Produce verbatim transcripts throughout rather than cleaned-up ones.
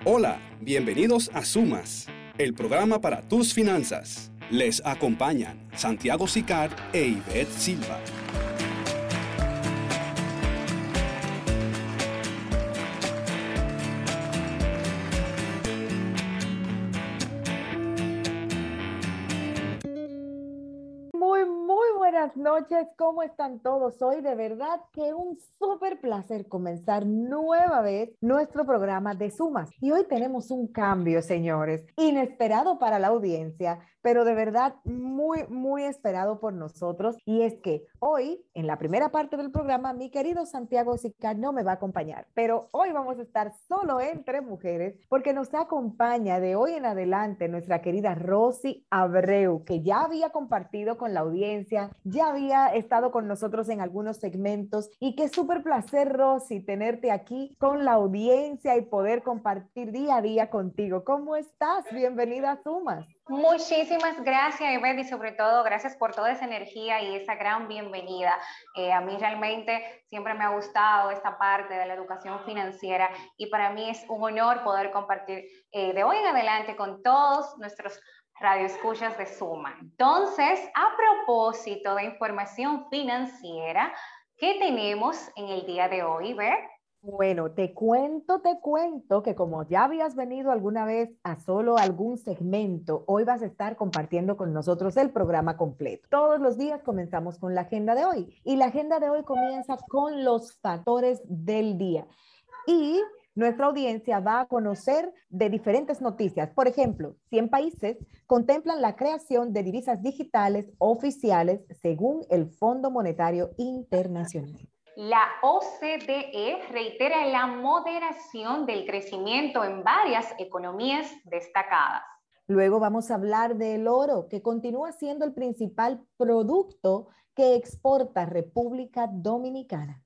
Hola, bienvenidos a Sumas, el programa para tus finanzas. Les acompañan Santiago Sicar e Ivette Silva. Muy, muy buenas noches. ¿Cómo están todos hoy? De verdad que un súper placer comenzar nueva vez nuestro programa de Sumas. Y hoy tenemos un cambio, señores, inesperado para la audiencia, pero de verdad muy, muy esperado por nosotros. Y es que hoy, en la primera parte del programa, mi querido Santiago Sicar no me va a acompañar, pero hoy vamos a estar solo entre mujeres porque nos acompaña de hoy en adelante nuestra querida Rosy Abreu, que ya había compartido con la audiencia, ya había estado con nosotros en algunos segmentos y qué súper placer, Rosy, tenerte aquí con la audiencia y poder compartir día a día contigo. ¿Cómo estás? Bienvenida a Sumas. Muchísimas gracias, Ivette, y sobre todo gracias por toda esa energía y esa gran bienvenida. Eh, a mí realmente siempre me ha gustado esta parte de la educación financiera y para mí es un honor poder compartir eh, de hoy en adelante con todos nuestros radioescuchas de Suma. Entonces, a propósito de información financiera, ¿qué tenemos en el día de hoy, Ivette? Bueno, te cuento, te cuento que como ya habías venido alguna vez a solo algún segmento, hoy vas a estar compartiendo con nosotros el programa completo. Todos los días comenzamos con la agenda de hoy y la agenda de hoy comienza con los factores del día. Y nuestra audiencia va a conocer de diferentes noticias. Por ejemplo, cien países contemplan la creación de divisas digitales oficiales según el Fondo Monetario Internacional. La O C D E reitera la moderación del crecimiento en varias economías destacadas. Luego vamos a hablar del oro, que continúa siendo el principal producto que exporta República Dominicana.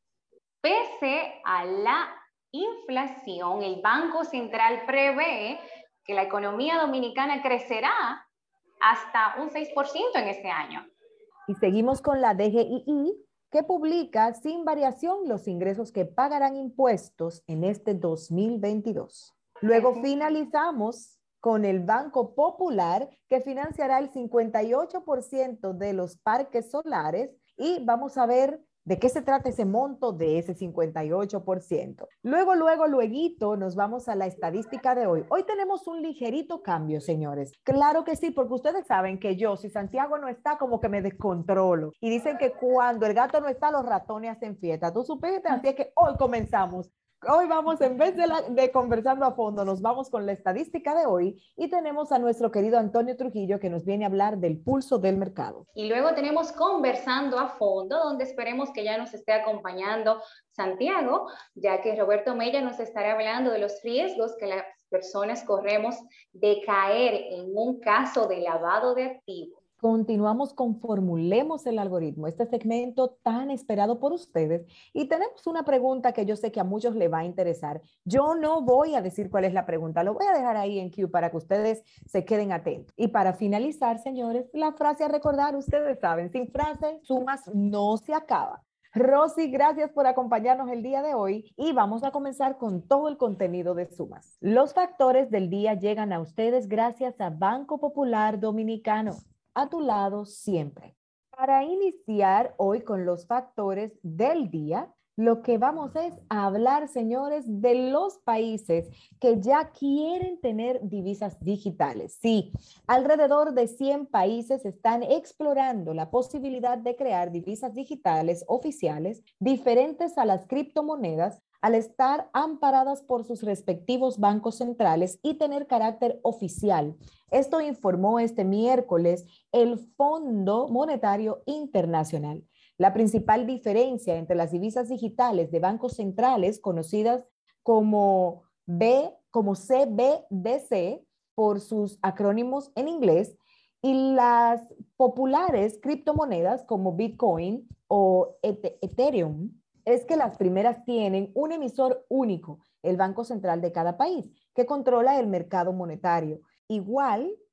Pese a la inflación, el Banco Central prevé que la economía dominicana crecerá hasta un seis por ciento en este año. Y seguimos con la D G I I, que publica sin variación los ingresos que pagarán impuestos en este dos mil veintidós. Luego finalizamos con el Banco Popular, que financiará el cincuenta y ocho por ciento de los parques solares y vamos a ver de qué se trata ese monto de ese cincuenta y ocho por ciento. Luego, luego, luego nos vamos a la estadística de hoy. Hoy tenemos un ligerito cambio, señores. Claro que sí, porque ustedes saben que yo, si Santiago no está, como que me descontrolo. Y dicen que cuando el gato no está, los ratones hacen fiesta. ¿Tú supiste? Así es que hoy comenzamos. Hoy vamos, en vez de, la, de conversando a fondo, nos vamos con la estadística de hoy y tenemos a nuestro querido Antonio Trujillo que nos viene a hablar del pulso del mercado. Y luego tenemos conversando a fondo, donde esperemos que ya nos esté acompañando Santiago, ya que Roberto Mella nos estará hablando de los riesgos que las personas corremos de caer en un caso de lavado de activos. Continuamos con Formulemos el Algoritmo, este segmento tan esperado por ustedes. Y tenemos una pregunta que yo sé que a muchos le va a interesar. Yo no voy a decir cuál es la pregunta, lo voy a dejar ahí en Q para que ustedes se queden atentos. Y para finalizar, señores, la frase a recordar, ustedes saben, sin frase, Sumas no se acaba. Rosy, gracias por acompañarnos el día de hoy y vamos a comenzar con todo el contenido de Sumas. Los factores del día llegan a ustedes gracias a Banco Popular Dominicano. A tu lado siempre. Para iniciar hoy con los factores del día, lo que vamos es a hablar, señores, de los países que ya quieren tener divisas digitales. Sí, alrededor de cien países están explorando la posibilidad de crear divisas digitales oficiales diferentes a las criptomonedas al estar amparadas por sus respectivos bancos centrales y tener carácter oficial. Esto informó este miércoles el Fondo Monetario Internacional. La principal diferencia entre las divisas digitales de bancos centrales, conocidas como, B, como C B D C, por sus acrónimos en inglés, y las populares criptomonedas como Bitcoin o Ethereum, es que las primeras tienen un emisor único, el Banco Central de cada país, que controla el mercado monetario. Igual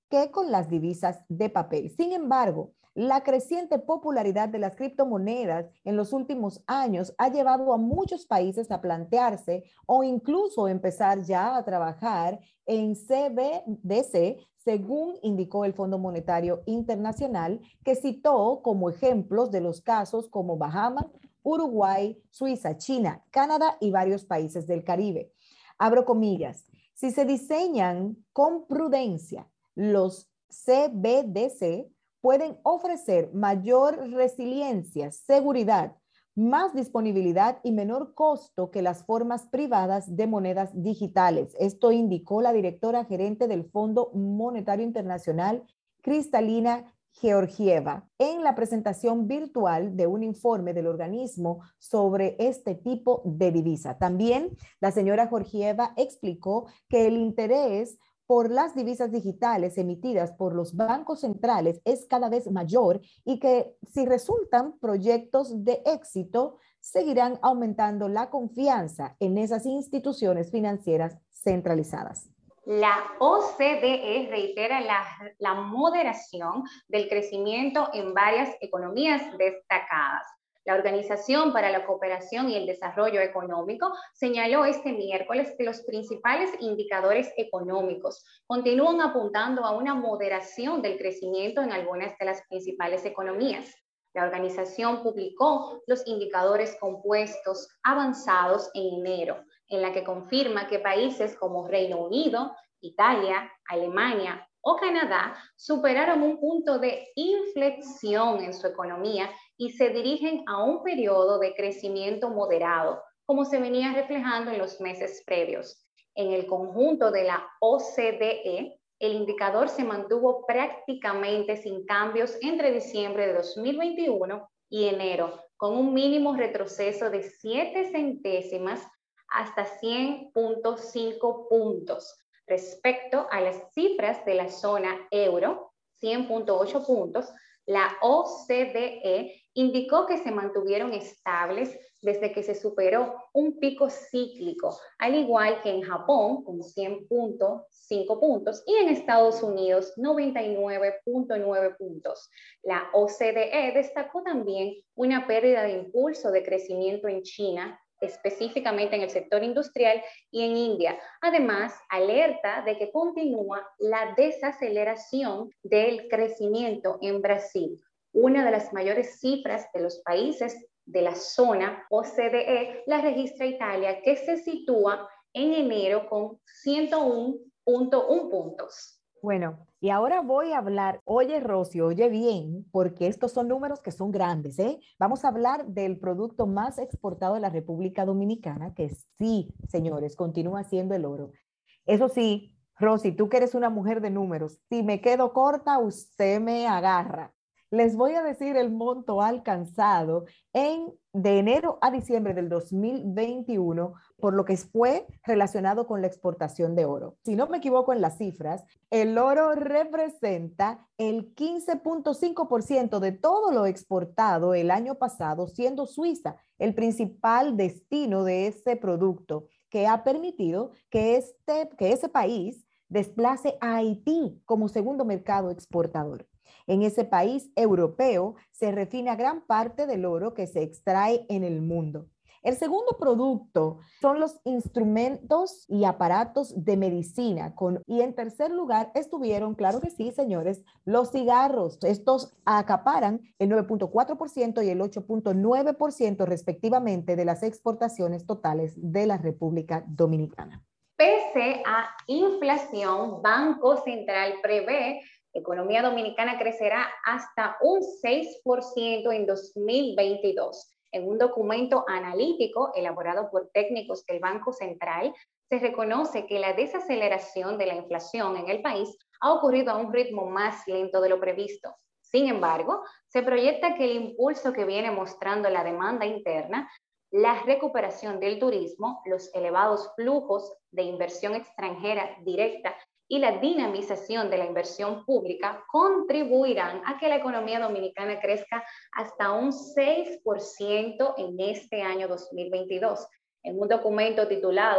que con las divisas de papel. Sin embargo, la creciente popularidad de las criptomonedas en los últimos años ha llevado a muchos países a plantearse o incluso empezar ya a trabajar en C B D C, según indicó el Fondo Monetario Internacional, que citó como ejemplos de los casos como Bahamas, Uruguay, Suiza, China, Canadá y varios países del Caribe. Abro comillas, si se diseñan con prudencia, los C B D C pueden ofrecer mayor resiliencia, seguridad, más disponibilidad y menor costo que las formas privadas de monedas digitales. Esto indicó la directora gerente del Fondo Monetario Internacional, Kristalina Georgieva, en la presentación virtual de un informe del organismo sobre este tipo de divisa. También la señora Georgieva explicó que el interés por las divisas digitales emitidas por los bancos centrales es cada vez mayor y que si resultan proyectos de éxito, seguirán aumentando la confianza en esas instituciones financieras centralizadas. La O C D E reitera la, la moderación del crecimiento en varias economías destacadas. La Organización para la Cooperación y el Desarrollo Económico señaló este miércoles que los principales indicadores económicos continúan apuntando a una moderación del crecimiento en algunas de las principales economías. La organización publicó los indicadores compuestos avanzados en enero, en la que confirma que países como Reino Unido, Italia, Alemania o Canadá superaron un punto de inflexión en su economía y se dirigen a un periodo de crecimiento moderado, como se venía reflejando en los meses previos. En el conjunto de la O C D E, el indicador se mantuvo prácticamente sin cambios entre diciembre de dos mil veintiuno y enero, con un mínimo retroceso de siete centésimas hasta cien punto cinco puntos. Respecto a las cifras de la zona euro, cien punto ocho puntos, la O C D E indicó que se mantuvieron estables desde que se superó un pico cíclico, al igual que en Japón, con cien punto cinco puntos, y en Estados Unidos, noventa y nueve punto nueve puntos. La O C D E destacó también una pérdida de impulso de crecimiento en China, específicamente en el sector industrial y en India. Además, alerta de que continúa la desaceleración del crecimiento en Brasil. Una de las mayores cifras de los países de la zona O C D E la registra Italia, que se sitúa en enero con ciento uno punto uno puntos. Bueno, y ahora voy a hablar, oye Rosy, oye bien, porque estos son números que son grandes, ¿eh? Vamos a hablar del producto más exportado de la República Dominicana, que sí, señores, continúa siendo el oro. Eso sí, Rosy, tú que eres una mujer de números, si me quedo corta, usted me agarra. Les voy a decir el monto alcanzado en, de enero a diciembre del dos mil veintiuno, por lo que fue relacionado con la exportación de oro. Si no me equivoco en las cifras, el oro representa el quince punto cinco por ciento de todo lo exportado el año pasado, siendo Suiza el principal destino de ese producto, que ha permitido que, este, que ese país desplace a Haití como segundo mercado exportador. En ese país europeo se refina gran parte del oro que se extrae en el mundo. El segundo producto son los instrumentos y aparatos de medicina. Con, y en tercer lugar estuvieron, claro que sí, señores, los cigarros. Estos acaparan el nueve punto cuatro por ciento y el ocho punto nueve por ciento respectivamente de las exportaciones totales de la República Dominicana. Pese a inflación, Banco Central prevé que la economía dominicana crecerá hasta un seis por ciento en dos mil veintidós. En un documento analítico elaborado por técnicos del Banco Central, se reconoce que la desaceleración de la inflación en el país ha ocurrido a un ritmo más lento de lo previsto. Sin embargo, se proyecta que el impulso que viene mostrando la demanda interna, la recuperación del turismo, los elevados flujos de inversión extranjera directa y la dinamización de la inversión pública contribuirán a que la economía dominicana crezca hasta un seis por ciento en este año dos mil veintidós. En un documento titulado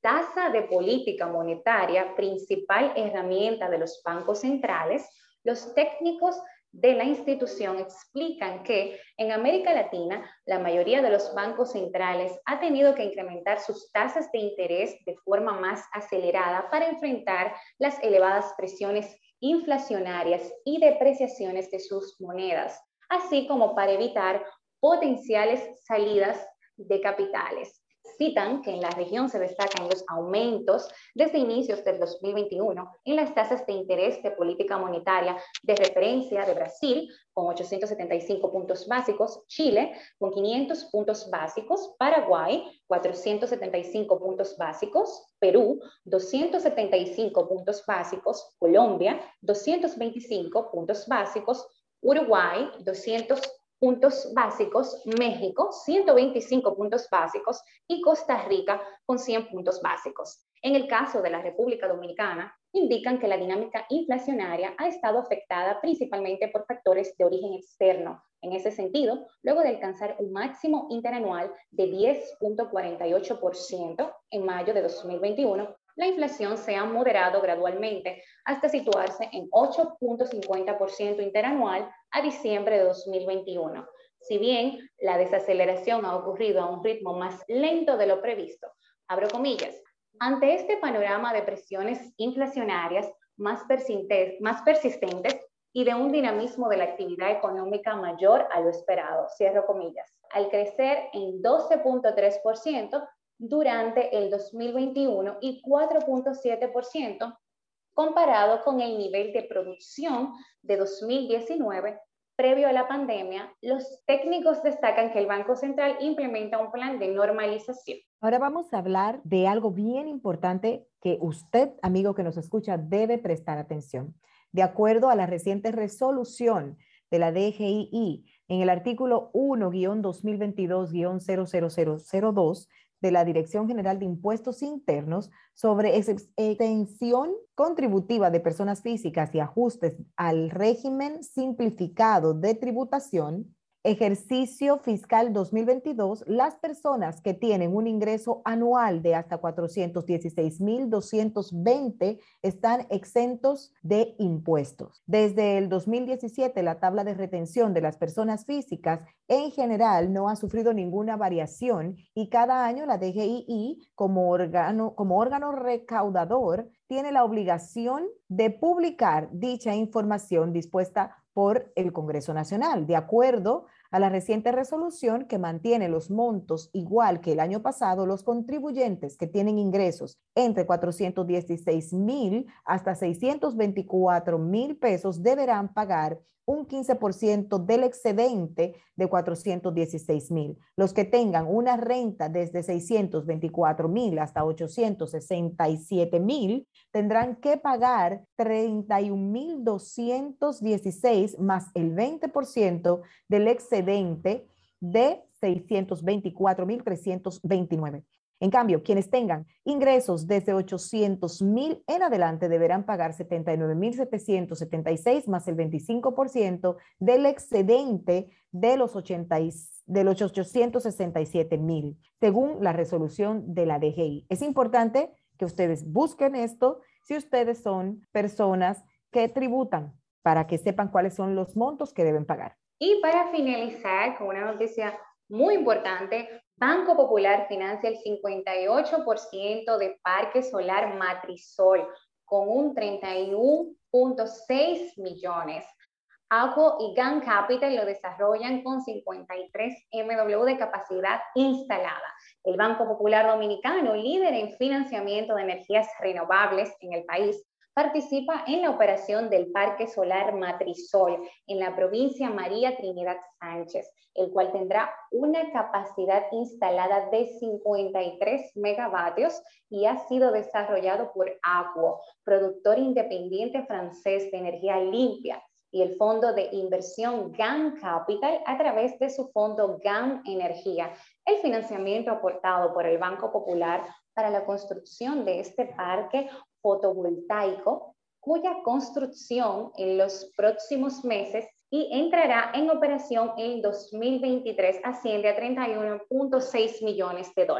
tasa de política monetaria, principal herramienta de los bancos centrales, los técnicos de la institución explican que en América Latina la mayoría de los bancos centrales ha tenido que incrementar sus tasas de interés de forma más acelerada para enfrentar las elevadas presiones inflacionarias y depreciaciones de sus monedas, así como para evitar potenciales salidas de capitales. Citan que en la región se destacan los aumentos desde inicios del dos mil veintiuno en las tasas de interés de política monetaria de referencia de Brasil con ochocientos setenta y cinco puntos básicos, Chile con quinientos puntos básicos, Paraguay cuatrocientos setenta y cinco puntos básicos, Perú doscientos setenta y cinco puntos básicos, Colombia doscientos veinticinco puntos básicos, Uruguay doscientos puntos básicos, México ciento veinticinco puntos básicos y Costa Rica con cien puntos básicos. En el caso de la República Dominicana, indican que la dinámica inflacionaria ha estado afectada principalmente por factores de origen externo. En ese sentido, luego de alcanzar un máximo interanual de diez punto cuarenta y ocho por ciento en mayo de dos mil veintiuno, la inflación se ha moderado gradualmente hasta situarse en ocho punto cincuenta por ciento interanual a diciembre de dos mil veintiuno. Si bien la desaceleración ha ocurrido a un ritmo más lento de lo previsto, abro comillas, ante este panorama de presiones inflacionarias más persistentes, más persistentes y de un dinamismo de la actividad económica mayor a lo esperado, cierro comillas, al crecer en doce punto tres por ciento durante el dos mil veintiuno y cuatro punto siete por ciento comparado con el nivel de producción de dos mil diecinueve previo a la pandemia, los técnicos destacan que el Banco Central implementa un plan de normalización. Ahora vamos a hablar de algo bien importante que usted, amigo que nos escucha, debe prestar atención. De acuerdo a la reciente resolución de la D G I I, en el artículo uno guión dos mil veintidós guión cero cero cero cero dos de la Dirección General de Impuestos Internos sobre exención contributiva de personas físicas y ajustes al régimen simplificado de tributación, ejercicio fiscal dos mil veintidós, las personas que tienen un ingreso anual de hasta cuatrocientos dieciséis mil doscientos veinte están exentos de impuestos. Desde el dos mil diecisiete, la tabla de retención de las personas físicas en general no ha sufrido ninguna variación y cada año la D G I I como órgano, como órgano recaudador tiene la obligación de publicar dicha información dispuesta por el Congreso Nacional, de acuerdo a la reciente resolución que mantiene los montos igual que el año pasado. Los contribuyentes que tienen ingresos entre cuatrocientos dieciséis mil hasta seiscientos veinticuatro mil pesos deberán pagar un quince por ciento del excedente de cuatrocientos dieciséis mil. Los que tengan una renta desde seiscientos veinticuatro mil hasta ochocientos sesenta y siete mil tendrán que pagar treinta y un mil doscientos dieciséis más el veinte por ciento del excedente de seiscientos veinticuatro mil trescientos veintinueve. En cambio, quienes tengan ingresos desde ochocientos mil en adelante deberán pagar setenta y nueve mil setecientos setenta y seis más el veinticinco por ciento del excedente de los, ochenta y, de los ochocientos sesenta y siete mil, según la resolución de la D G I. Es importante que ustedes busquen esto si ustedes son personas que tributan, para que sepan cuáles son los montos que deben pagar. Y para finalizar con una noticia muy importante, Banco Popular financia el cincuenta y ocho por ciento de Parque Solar Matrisol con un treinta y uno punto seis millones. Aquo y GAN Capital lo desarrollan con cincuenta y tres megawatts de capacidad instalada. El Banco Popular Dominicano, líder en financiamiento de energías renovables en el país, participa en la operación del Parque Solar Matrisol en la provincia María Trinidad Sánchez, el cual tendrá una capacidad instalada de cincuenta y tres megavatios y ha sido desarrollado por Aquo, productor independiente francés de energía limpia, y el fondo de inversión GAN Capital a través de su fondo GAN Energía. El financiamiento aportado por el Banco Popular para la construcción de este parque fotovoltaico, cuya construcción en los próximos meses y entrará en operación en dos mil veintitrés, asciende a treinta y uno punto seis millones de dólares.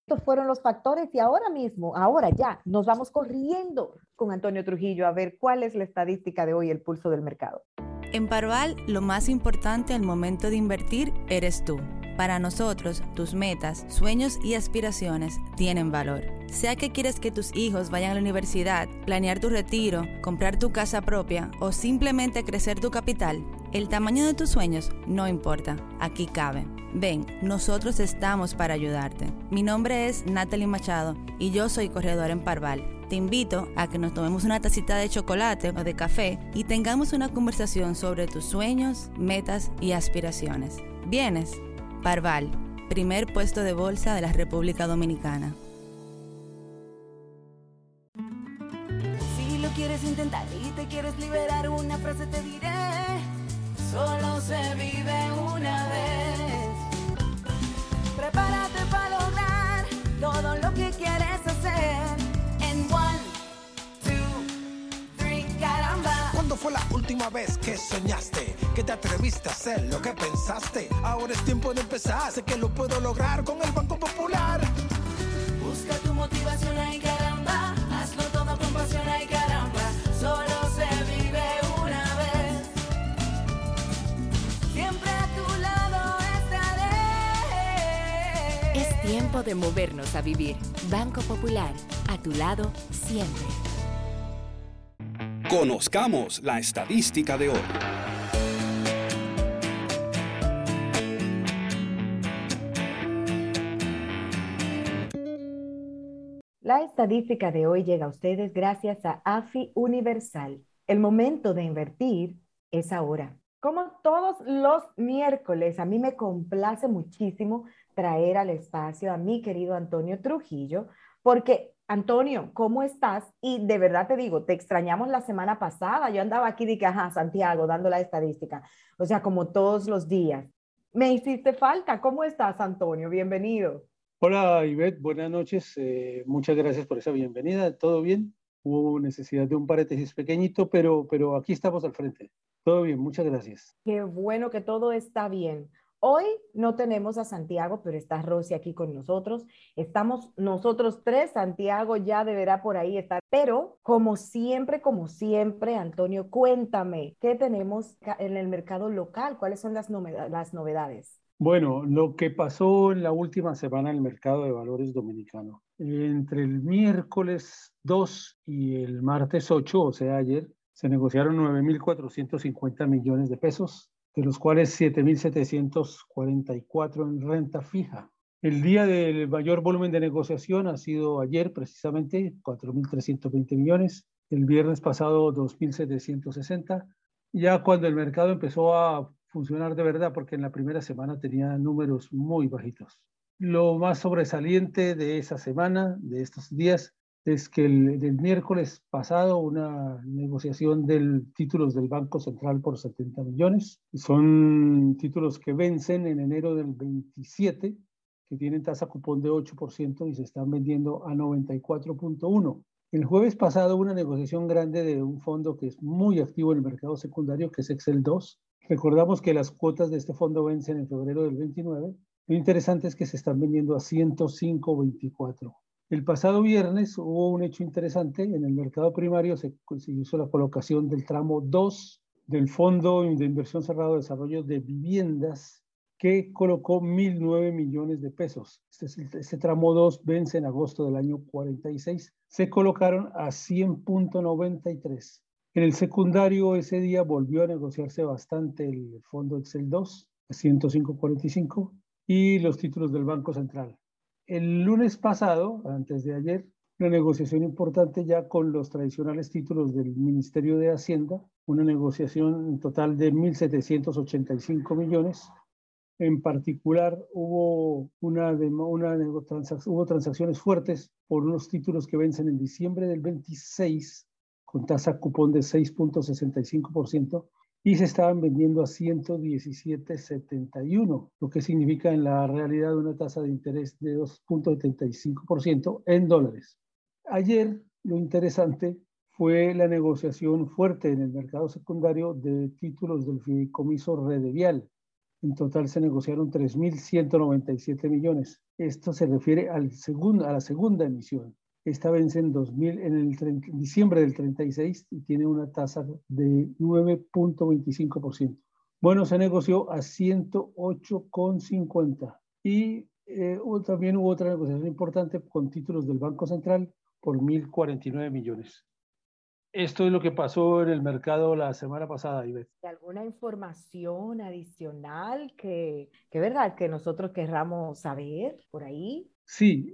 Estos fueron los factores y ahora mismo, ahora ya, nos vamos corriendo con Antonio Trujillo a ver cuál es la estadística de hoy, el pulso del mercado. En Parval, lo más importante al momento de invertir eres tú. Para nosotros, tus metas, sueños y aspiraciones tienen valor. Sea que quieres que tus hijos vayan a la universidad, planear tu retiro, comprar tu casa propia o simplemente crecer tu capital, el tamaño de tus sueños no importa, aquí cabe. Ven, nosotros estamos para ayudarte. Mi nombre es Natalie Machado y yo soy corredora en Parval. Te invito a que nos tomemos una tacita de chocolate o de café y tengamos una conversación sobre tus sueños, metas y aspiraciones. ¿Vienes? Parval, primer puesto de bolsa de la República Dominicana. Si lo quieres intentar y te quieres liberar, una frase te diré: solo se vive una vez. Prepárate para lograr todo lo que quieres hacer. En one, two, three, caramba. ¿Cuándo fue la última vez que soñaste? Que te atreviste a hacer lo que pensaste. Ahora es tiempo de empezar. Sé que lo puedo lograr con el Banco Popular. Busca tu motivación, ay caramba. Hazlo todo con pasión, ay caramba. Solo se vive una vez. Siempre a tu lado estaré. Es tiempo de movernos a vivir. Banco Popular, a tu lado siempre. Conozcamos la estadística de hoy. La estadística de hoy llega a ustedes gracias a AFI Universal. El momento de invertir es ahora. Como todos los miércoles, a mí me complace muchísimo traer al espacio a mi querido Antonio Trujillo, porque, Antonio, ¿cómo estás? Y de verdad te digo, te extrañamos la semana pasada. Yo andaba aquí de que, ajá, Santiago, dando la estadística. O sea, como todos los días. Me hiciste falta. ¿Cómo estás, Antonio? Bienvenido. Hola Ivette, buenas noches. Eh, muchas gracias por esa bienvenida. ¿Todo bien? Hubo necesidad de un paréntesis pequeñito, pero, pero aquí estamos al frente. Todo bien, muchas gracias. Qué bueno que todo está bien. Hoy no tenemos a Santiago, pero está Rosy aquí con nosotros. Estamos nosotros tres, Santiago ya deberá por ahí estar. Pero como siempre, como siempre, Antonio, cuéntame, ¿qué tenemos en el mercado local? ¿Cuáles son las novedades? Las novedades? Bueno, lo que pasó en la última semana en el mercado de valores dominicano. Entre el miércoles dos y el martes ocho, o sea, ayer, se negociaron nueve mil cuatrocientos cincuenta millones de pesos, de los cuales siete mil setecientos cuarenta y cuatro en renta fija. El día del mayor volumen de negociación ha sido ayer, precisamente, cuatro mil trescientos veinte millones. El viernes pasado, dos mil setecientos sesenta. Ya cuando el mercado empezó a funcionar de verdad, porque en la primera semana tenía números muy bajitos. Lo más sobresaliente de esa semana, de estos días, es que el, el miércoles pasado una negociación de títulos del Banco Central por setenta millones. Son títulos que vencen en enero del veintisiete, que tienen tasa cupón de ocho por ciento y se están vendiendo a noventa y cuatro punto uno. El jueves pasado hubo una negociación grande de un fondo que es muy activo en el mercado secundario, que es Excel dos. Recordamos que las cuotas de este fondo vencen en febrero del veintinueve. Lo interesante es que se están vendiendo a ciento cinco punto veinticuatro. El pasado viernes hubo un hecho interesante. En el mercado primario se, se hizo la colocación del tramo dos del Fondo de Inversión Cerrado de Desarrollo de Viviendas, que colocó mil nueve millones de pesos. Este, este tramo dos vence en agosto del año cuarenta y seis. Se colocaron a cien punto noventa y tres. En el secundario ese día volvió a negociarse bastante el fondo Excel dos a ciento cinco punto cuarenta y cinco y los títulos del Banco Central. El lunes pasado, antes de ayer, una negociación importante ya con los tradicionales títulos del Ministerio de Hacienda, una negociación total de mil setecientos ochenta y cinco millones. En particular, hubo, una, una transac- hubo transacciones fuertes por unos títulos que vencen en diciembre del veintiséis, con tasa cupón de seis punto sesenta y cinco por ciento, y se estaban vendiendo a ciento diecisiete punto setenta y uno, lo que significa en la realidad una tasa de interés de dos punto setenta y cinco por ciento en dólares. Ayer, lo interesante fue la negociación fuerte en el mercado secundario de títulos del fideicomiso Redevial. En total se negociaron tres mil ciento noventa y siete millones. Esto se refiere al segundo, a la segunda emisión. Esta vence en, dos mil, en el treinta, diciembre del treinta y seis y tiene una tasa de nueve punto veinticinco por ciento. Bueno, se negoció a ciento ocho con cincuenta. Y eh, también hubo otra negociación importante con títulos del Banco Central por mil cuarenta y nueve millones. Esto es lo que pasó en el mercado la semana pasada, Ivette. ¿Alguna información adicional que, que, verdad, que nosotros querramos saber por ahí? Sí,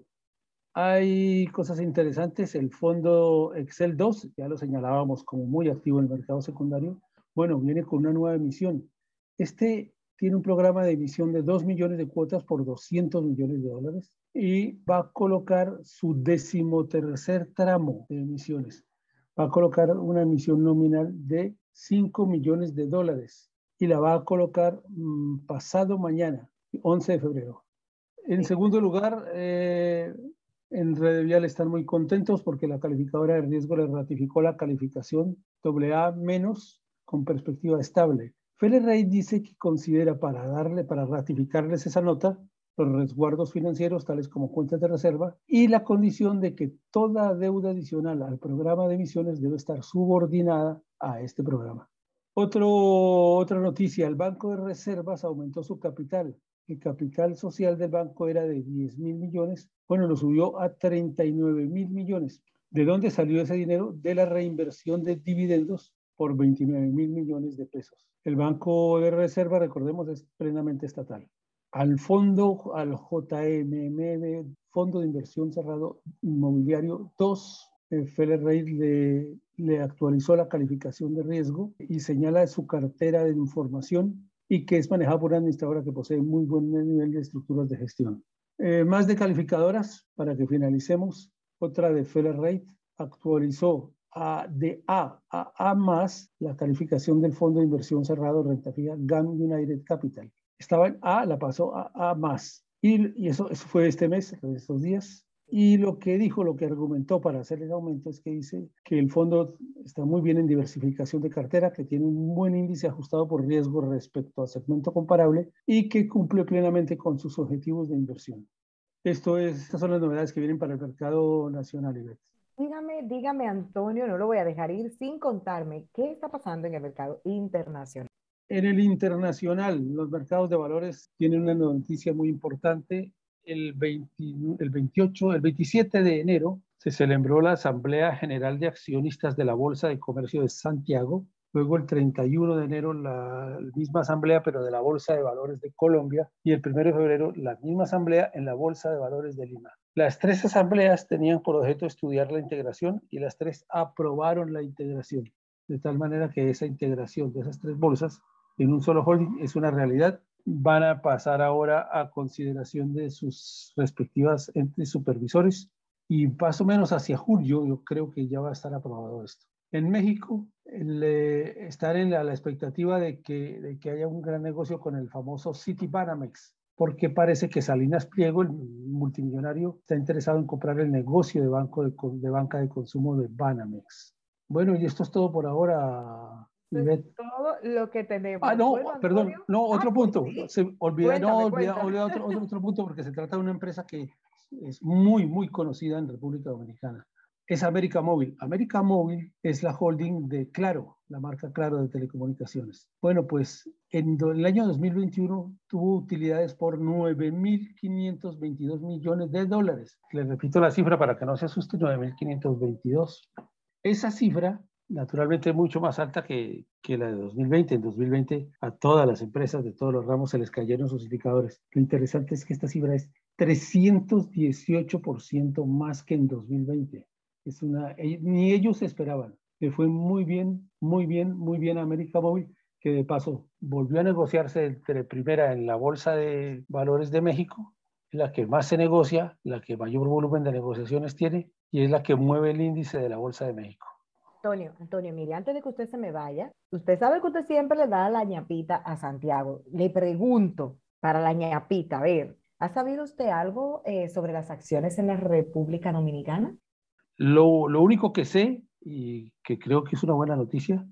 hay cosas interesantes. El fondo Excel dos, ya lo señalábamos como muy activo en el mercado secundario, bueno, viene con una nueva emisión. Este tiene un programa de emisión de dos millones de cuotas por doscientos millones de dólares y va a colocar su decimotercer tramo de emisiones. Va a colocar una emisión nominal de cinco millones de dólares y la va a colocar mmm, pasado mañana, once de febrero. En segundo lugar, eh, en Redevial están muy contentos porque la calificadora de riesgo les ratificó la calificación doble A menos con perspectiva estable. Feller dice que considera para darle, para ratificarles esa nota, los resguardos financieros, tales como cuentas de reserva, y la condición de que toda deuda adicional al programa de emisiones debe estar subordinada a este programa. Otro, otra noticia, el Banco de Reservas aumentó su capital. El capital social del banco era de diez mil millones, bueno, lo subió a treinta y nueve mil millones. ¿De dónde salió ese dinero? De la reinversión de dividendos por veintinueve mil millones de pesos. El Banco de Reserva, recordemos, es plenamente estatal. Al fondo, al J M M, Fondo de Inversión Cerrado Inmobiliario dos, Feller Rate le, le actualizó la calificación de riesgo y señala su cartera de información y que es manejada por una administradora que posee muy buen nivel de estructuras de gestión. Eh, más de calificadoras, para que finalicemos, otra de Feller Rate actualizó a, de A a A más la calificación del Fondo de Inversión Cerrado Renta Fija G A M United Capital. Estaba en A, la pasó a A más. Y, y eso, eso fue este mes, estos días. Y lo que dijo, lo que argumentó para hacer el aumento es que dice que el fondo está muy bien en diversificación de cartera, que tiene un buen índice ajustado por riesgo respecto a segmento comparable y que cumple plenamente con sus objetivos de inversión. Esto es, estas son las novedades que vienen para el mercado nacional, Ivette. Dígame, dígame, Antonio, no lo voy a dejar ir sin contarme qué está pasando en el mercado internacional. En el internacional, los mercados de valores tienen una noticia muy importante. El, veinte, el veintiocho, el veintisiete de enero se celebró la Asamblea General de Accionistas de la Bolsa de Comercio de Santiago. Luego el treinta y uno de enero la misma asamblea, pero de la Bolsa de Valores de Colombia. Y el primero de febrero la misma asamblea en la Bolsa de Valores de Lima. Las tres asambleas tenían por objeto estudiar la integración y las tres aprobaron la integración. De tal manera que esa integración de esas tres bolsas en un solo holding es una realidad. Van a pasar ahora a consideración de sus respectivas entes supervisores y más o menos hacia julio yo creo que ya va a estar aprobado esto. En México el, eh, estar en la, la expectativa de que, de que haya un gran negocio con el famoso Citibanamex, porque parece que Salinas Pliego, el multimillonario, está interesado en comprar el negocio de, banco de, de banca de consumo de Banamex. Bueno, y esto es todo por ahora. Es todo lo que tenemos. Ah, no, bueno, perdón, no, otro ah, punto. Pues sí. Se olvida, Cuéntame, no, olvida, cuéntame. olvida otro, otro, otro punto porque se trata de una empresa que es muy, muy conocida en República Dominicana. Es América Móvil. América Móvil es la holding de Claro, la marca Claro de telecomunicaciones. Bueno, pues en do, el año dos mil veintiuno tuvo utilidades por nueve mil quinientos veintidós millones de dólares. Les repito la cifra para que no se asusten, nueve mil quinientos veintidós. Esa cifra naturalmente mucho más alta que, que la de dos mil veinte. En dos mil veinte a todas las empresas de todos los ramos se les cayeron sus indicadores. Lo interesante es que esta cifra es trescientos dieciocho por ciento más que en dos mil veinte. Es una, ni ellos esperaban. Le fue muy bien, muy bien, muy bien a América Móvil, que de paso volvió a negociarse entre primera en la Bolsa de Valores de México, la que más se negocia, la que mayor volumen de negociaciones tiene y es la que mueve el índice de la Bolsa de México. Antonio, Antonio, mire, antes de que usted se me vaya, usted sabe que usted siempre le da la ñapita a Santiago. Le pregunto para la ñapita, a ver, ¿ha sabido usted algo eh, sobre las acciones en la República Dominicana? Lo, lo único que sé, y que creo que es una buena noticia,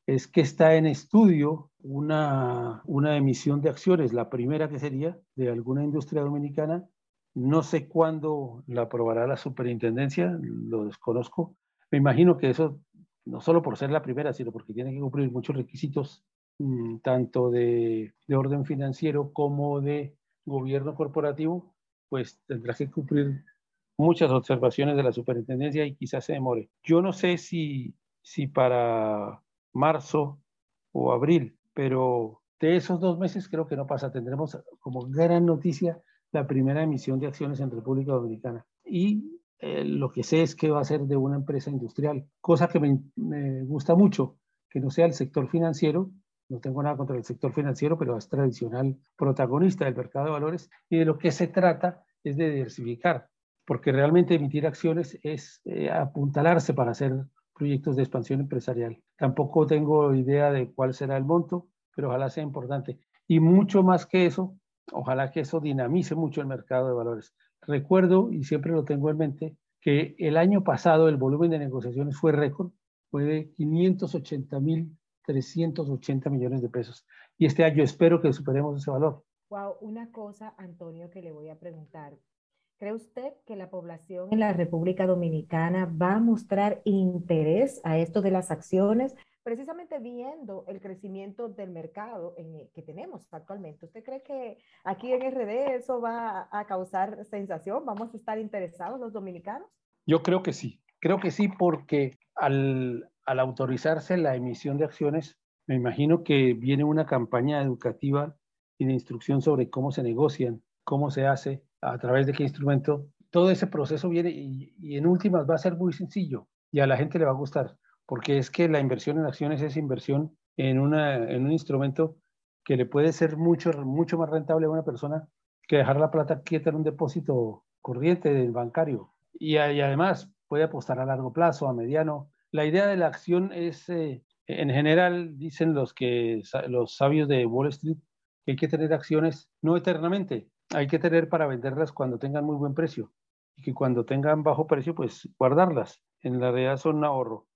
es que está en estudio una, una emisión de acciones, la primera que sería de alguna industria dominicana. No sé cuándo la aprobará la superintendencia, lo desconozco. Me imagino que eso, no solo por ser la primera, sino porque tiene que cumplir muchos requisitos, mmm, tanto de, de orden financiero como de gobierno corporativo, pues tendrá que cumplir muchas observaciones de la superintendencia y quizás se demore. Yo no sé si, si para marzo o abril, pero de esos dos meses creo que no pasa. Tendremos como gran noticia la primera emisión de acciones en República Dominicana. Y eh, lo que sé es que va a ser de una empresa industrial, cosa que me, me gusta mucho, que no sea el sector financiero. No tengo nada contra el sector financiero, pero es tradicional protagonista del mercado de valores, y de lo que se trata es de diversificar, porque realmente emitir acciones es eh, apuntalarse para hacer proyectos de expansión empresarial. Tampoco tengo idea de cuál será el monto, pero ojalá sea importante. Y mucho más que eso, ojalá que eso dinamice mucho el mercado de valores. Recuerdo, y siempre lo tengo en mente, que el año pasado el volumen de negociaciones fue récord, fue de quinientos ochenta mil trescientos ochenta millones de pesos. Y este año espero que superemos ese valor. Wow, una cosa, Antonio, que le voy a preguntar. ¿Cree usted que la población en la República Dominicana va a mostrar interés a esto de las acciones, precisamente viendo el crecimiento del mercado en, que tenemos actualmente? ¿Usted cree que aquí en R D eso va a causar sensación? ¿Vamos a estar interesados los dominicanos? Yo creo que sí, creo que sí, porque al, al autorizarse la emisión de acciones, me imagino que viene una campaña educativa y de instrucción sobre cómo se negocian, cómo se hace, a través de qué instrumento. Todo ese proceso viene y, y en últimas va a ser muy sencillo y a la gente le va a gustar, porque es que la inversión en acciones es inversión en, una, en un instrumento que le puede ser mucho, mucho más rentable a una persona que dejar la plata quieta en un depósito corriente del bancario. Y, y además puede apostar a largo plazo, a mediano. La idea de la acción es, eh, en general, dicen los, que, los sabios de Wall Street, que hay que tener acciones no eternamente, hay que tener para venderlas cuando tengan muy buen precio y que cuando tengan bajo precio, pues guardarlas. En la realidad son un ahorro.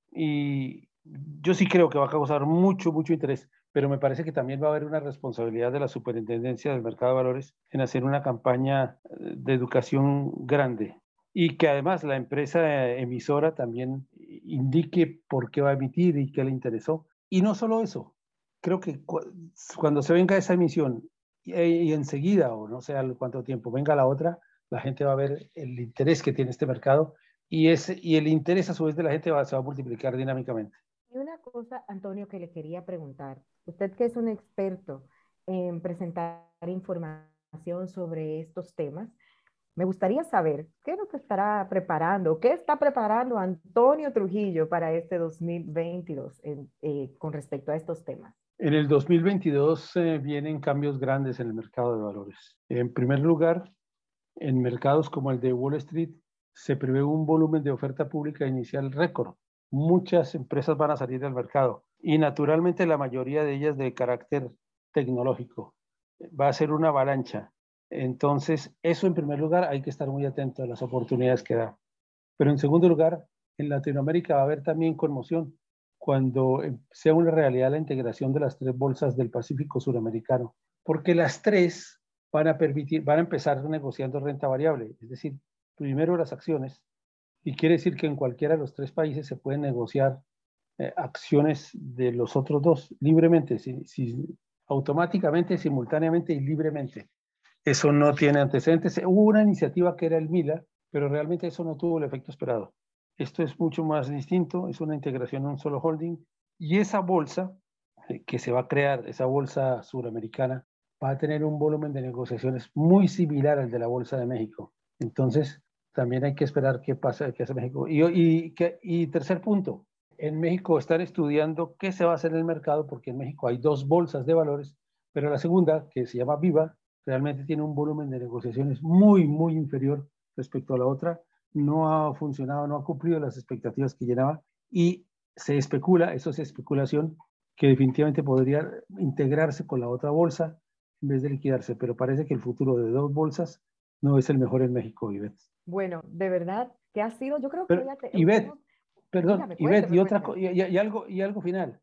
Y yo sí creo que va a causar mucho, mucho interés, pero me parece que también va a haber una responsabilidad de la Superintendencia del Mercado de Valores en hacer una campaña de educación grande y que además la empresa emisora también indique por qué va a emitir y qué le interesó. Y no solo eso, creo que cu cuando se venga esa emisión y, y enseguida, o no sé al cuánto tiempo, venga la otra, la gente va a ver el interés que tiene este mercado y, ese, y el interés a su vez de la gente va, se va a multiplicar dinámicamente. Y una cosa, Antonio, que le quería preguntar, usted que es un experto en presentar información sobre estos temas, me gustaría saber qué es lo que estará preparando, qué está preparando Antonio Trujillo para este dos mil veintidós en, eh, con respecto a estos temas. En el dos mil veintidós eh, vienen cambios grandes en el mercado de valores. En primer lugar, en mercados como el de Wall Street, se prevé un volumen de oferta pública inicial récord. Muchas empresas van a salir del mercado y naturalmente la mayoría de ellas de carácter tecnológico. Va a ser una avalancha. Entonces, eso en primer lugar hay que estar muy atento a las oportunidades que da. Pero en segundo lugar, en Latinoamérica va a haber también conmoción cuando sea una realidad la integración de las tres bolsas del Pacífico suramericano, porque las tres van a permitir, van a empezar negociando renta variable, es decir, primero las acciones, y quiere decir que en cualquiera de los tres países se pueden negociar eh, acciones de los otros dos libremente, si, si, automáticamente, simultáneamente y libremente. Eso no tiene antecedentes. Hubo una iniciativa que era el MILA, pero realmente eso no tuvo el efecto esperado. Esto es mucho más distinto, es una integración en un solo holding, y esa bolsa eh, que se va a crear, esa bolsa suramericana, va a tener un volumen de negociaciones muy similar al de la Bolsa de México. Entonces, también hay que esperar qué pasa, qué hace México. Y, y, que, y tercer punto, en México están estudiando qué se va a hacer en el mercado, porque en México hay dos bolsas de valores, pero la segunda, que se llama Viva, realmente tiene un volumen de negociaciones muy, muy inferior respecto a la otra. No ha funcionado, no ha cumplido las expectativas que llenaba y se especula, eso es especulación, que definitivamente podría integrarse con la otra bolsa en vez de liquidarse, pero parece que el futuro de dos bolsas no es el mejor en México, Ivette. Bueno, de verdad que ha sido, yo creo pero, que ya te... Ivette, perdón, Dígame, Ivette, cuéntame, y, otra, cuéntame. y, y, algo, y algo final.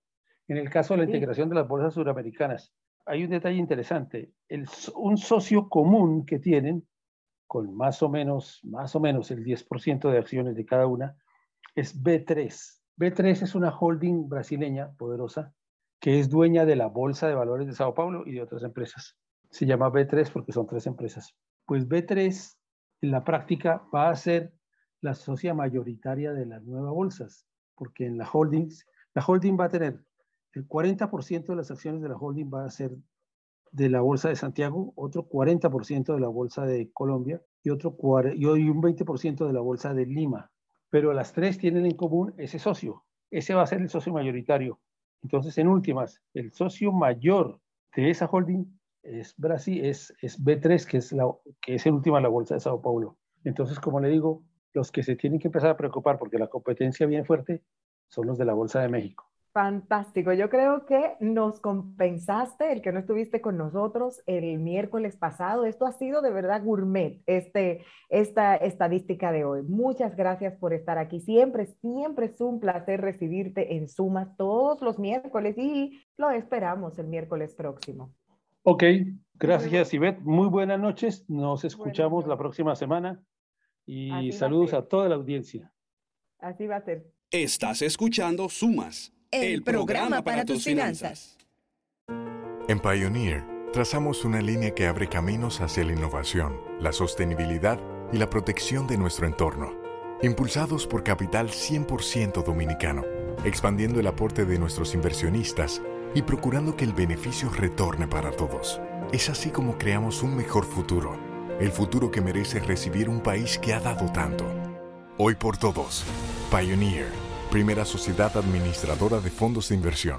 En el caso de la Sí. integración de las bolsas suramericanas, hay un detalle interesante. El, un socio común que tienen, con más o menos, más o menos el diez por ciento de acciones de cada una, es B tres. B tres es una holding brasileña poderosa que es dueña de la Bolsa de Valores de Sao Paulo y de otras empresas. Se llama B tres porque son tres empresas. Pues B tres en la práctica va a ser la socia mayoritaria de las nuevas bolsas, porque en la holding, la holding va a tener el cuarenta por ciento de las acciones de la holding va a ser de la Bolsa de Santiago, otro cuarenta por ciento de la Bolsa de Colombia y, otro, y un veinte por ciento de la Bolsa de Lima. Pero las tres tienen en común ese socio. Ese va a ser el socio mayoritario. Entonces, en últimas, el socio mayor de esa holding es Brasil, es, es B tres, que es, la, que es en última la Bolsa de Sao Paulo. Entonces, como le digo, los que se tienen que empezar a preocupar porque la competencia viene fuerte son los de la Bolsa de México. Fantástico. Yo creo que nos compensaste el que no estuviste con nosotros el miércoles pasado. Esto ha sido de verdad gourmet, este, esta estadística de hoy. Muchas gracias por estar aquí. Siempre, siempre es un placer recibirte en Suma todos los miércoles y lo esperamos el miércoles próximo. Ok, gracias Ivette. Muy buenas noches. Nos escuchamos Buenas la próxima semana y Así saludos a, a toda la audiencia. Así va a ser. Estás escuchando Sumas, el, el programa, programa para, para tus finanzas. finanzas. En Pioneer, trazamos una línea que abre caminos hacia la innovación, la sostenibilidad y la protección de nuestro entorno. Impulsados por capital cien por ciento dominicano, expandiendo el aporte de nuestros inversionistas y procurando que el beneficio retorne para todos. Es así como creamos un mejor futuro, el futuro que merece recibir un país que ha dado tanto. Hoy por todos, Pioneer, primera sociedad administradora de fondos de inversión.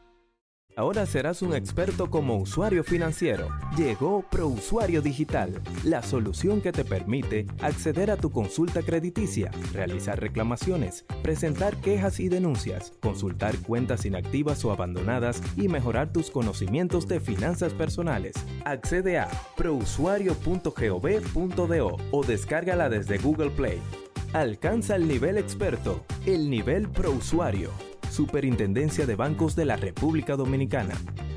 Ahora serás un experto como usuario financiero. Llegó ProUsuario Digital, la solución que te permite acceder a tu consulta crediticia, realizar reclamaciones, presentar quejas y denuncias, consultar cuentas inactivas o abandonadas y mejorar tus conocimientos de finanzas personales. Accede a prousuario punto gov punto do o descárgala desde Google Play. Alcanza el nivel experto, el nivel ProUsuario. Superintendencia de Bancos de la República Dominicana.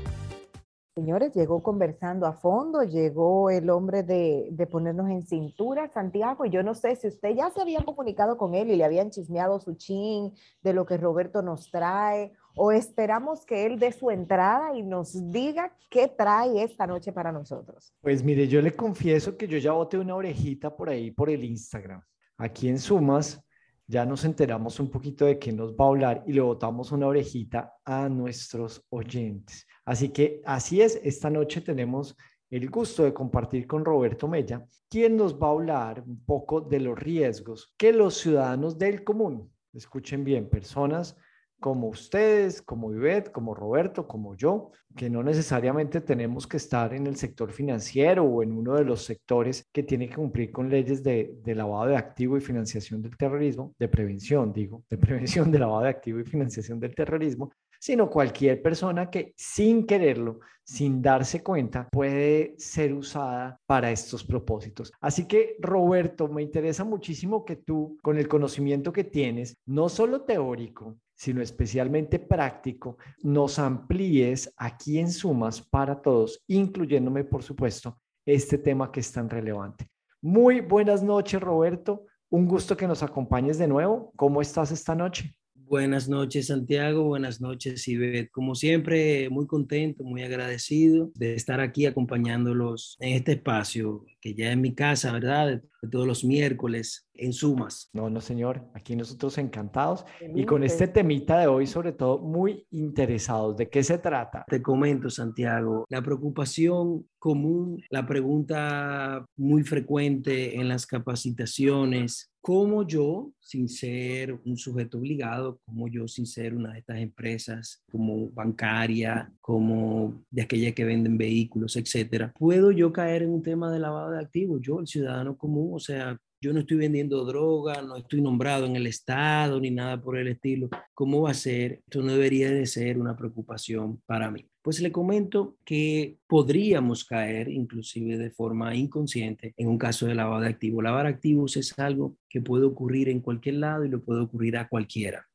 Señores, llegó conversando a fondo, llegó el hombre de, de ponernos en cintura, Santiago, y yo no sé si usted ya se había comunicado con él y le habían chismeado su chin de lo que Roberto nos trae, o esperamos que él dé su entrada y nos diga qué trae esta noche para nosotros. Pues mire, yo le confieso que yo ya boté una orejita por ahí por el Instagram. Aquí en Sumas ya nos enteramos un poquito de qué nos va a hablar y le botamos una orejita a nuestros oyentes. Así que así es, esta noche tenemos el gusto de compartir con Roberto Mella, quien nos va a hablar un poco de los riesgos que los ciudadanos del común, escuchen bien, personas como ustedes, como Ivette, como Roberto, como yo, que no necesariamente tenemos que estar en el sector financiero o en uno de los sectores que tiene que cumplir con leyes de, de lavado de activo y financiación del terrorismo, de prevención, digo, de prevención de lavado de activo y financiación del terrorismo, sino cualquier persona que sin quererlo, sin darse cuenta, puede ser usada para estos propósitos. Así que, Roberto, me interesa muchísimo que tú, con el conocimiento que tienes, no solo teórico, sino especialmente práctico, nos amplíes aquí en Sumas para todos, incluyéndome, por supuesto, este tema que es tan relevante. Muy buenas noches, Roberto. Un gusto que nos acompañes de nuevo. ¿Cómo estás esta noche? Buenas noches, Santiago. Buenas noches, Ivette. Como siempre, muy contento, muy agradecido de estar aquí acompañándolos en este espacio, que ya es mi casa, ¿verdad? De, de todos los miércoles en Sumas. No, no, señor. Aquí nosotros encantados. Y con este temita de hoy, sobre todo, muy interesados. ¿De qué se trata? Te comento, Santiago, la preocupación común, la pregunta muy frecuente en las capacitaciones, ¿cómo yo, sin ser un sujeto obligado, cómo yo, sin ser una de estas empresas como bancaria, como de aquellas que venden vehículos, etcétera, puedo yo caer en un tema de lavado de activos? Yo, el ciudadano común, o sea, yo no estoy vendiendo droga, no estoy nombrado en el Estado ni nada por el estilo. ¿Cómo va a ser? Esto no debería de ser una preocupación para mí. Pues le comento que podríamos caer, inclusive de forma inconsciente, en un caso de lavado de activos. Lavar activos es algo que puede ocurrir en cualquier lado y lo puede ocurrir a cualquiera.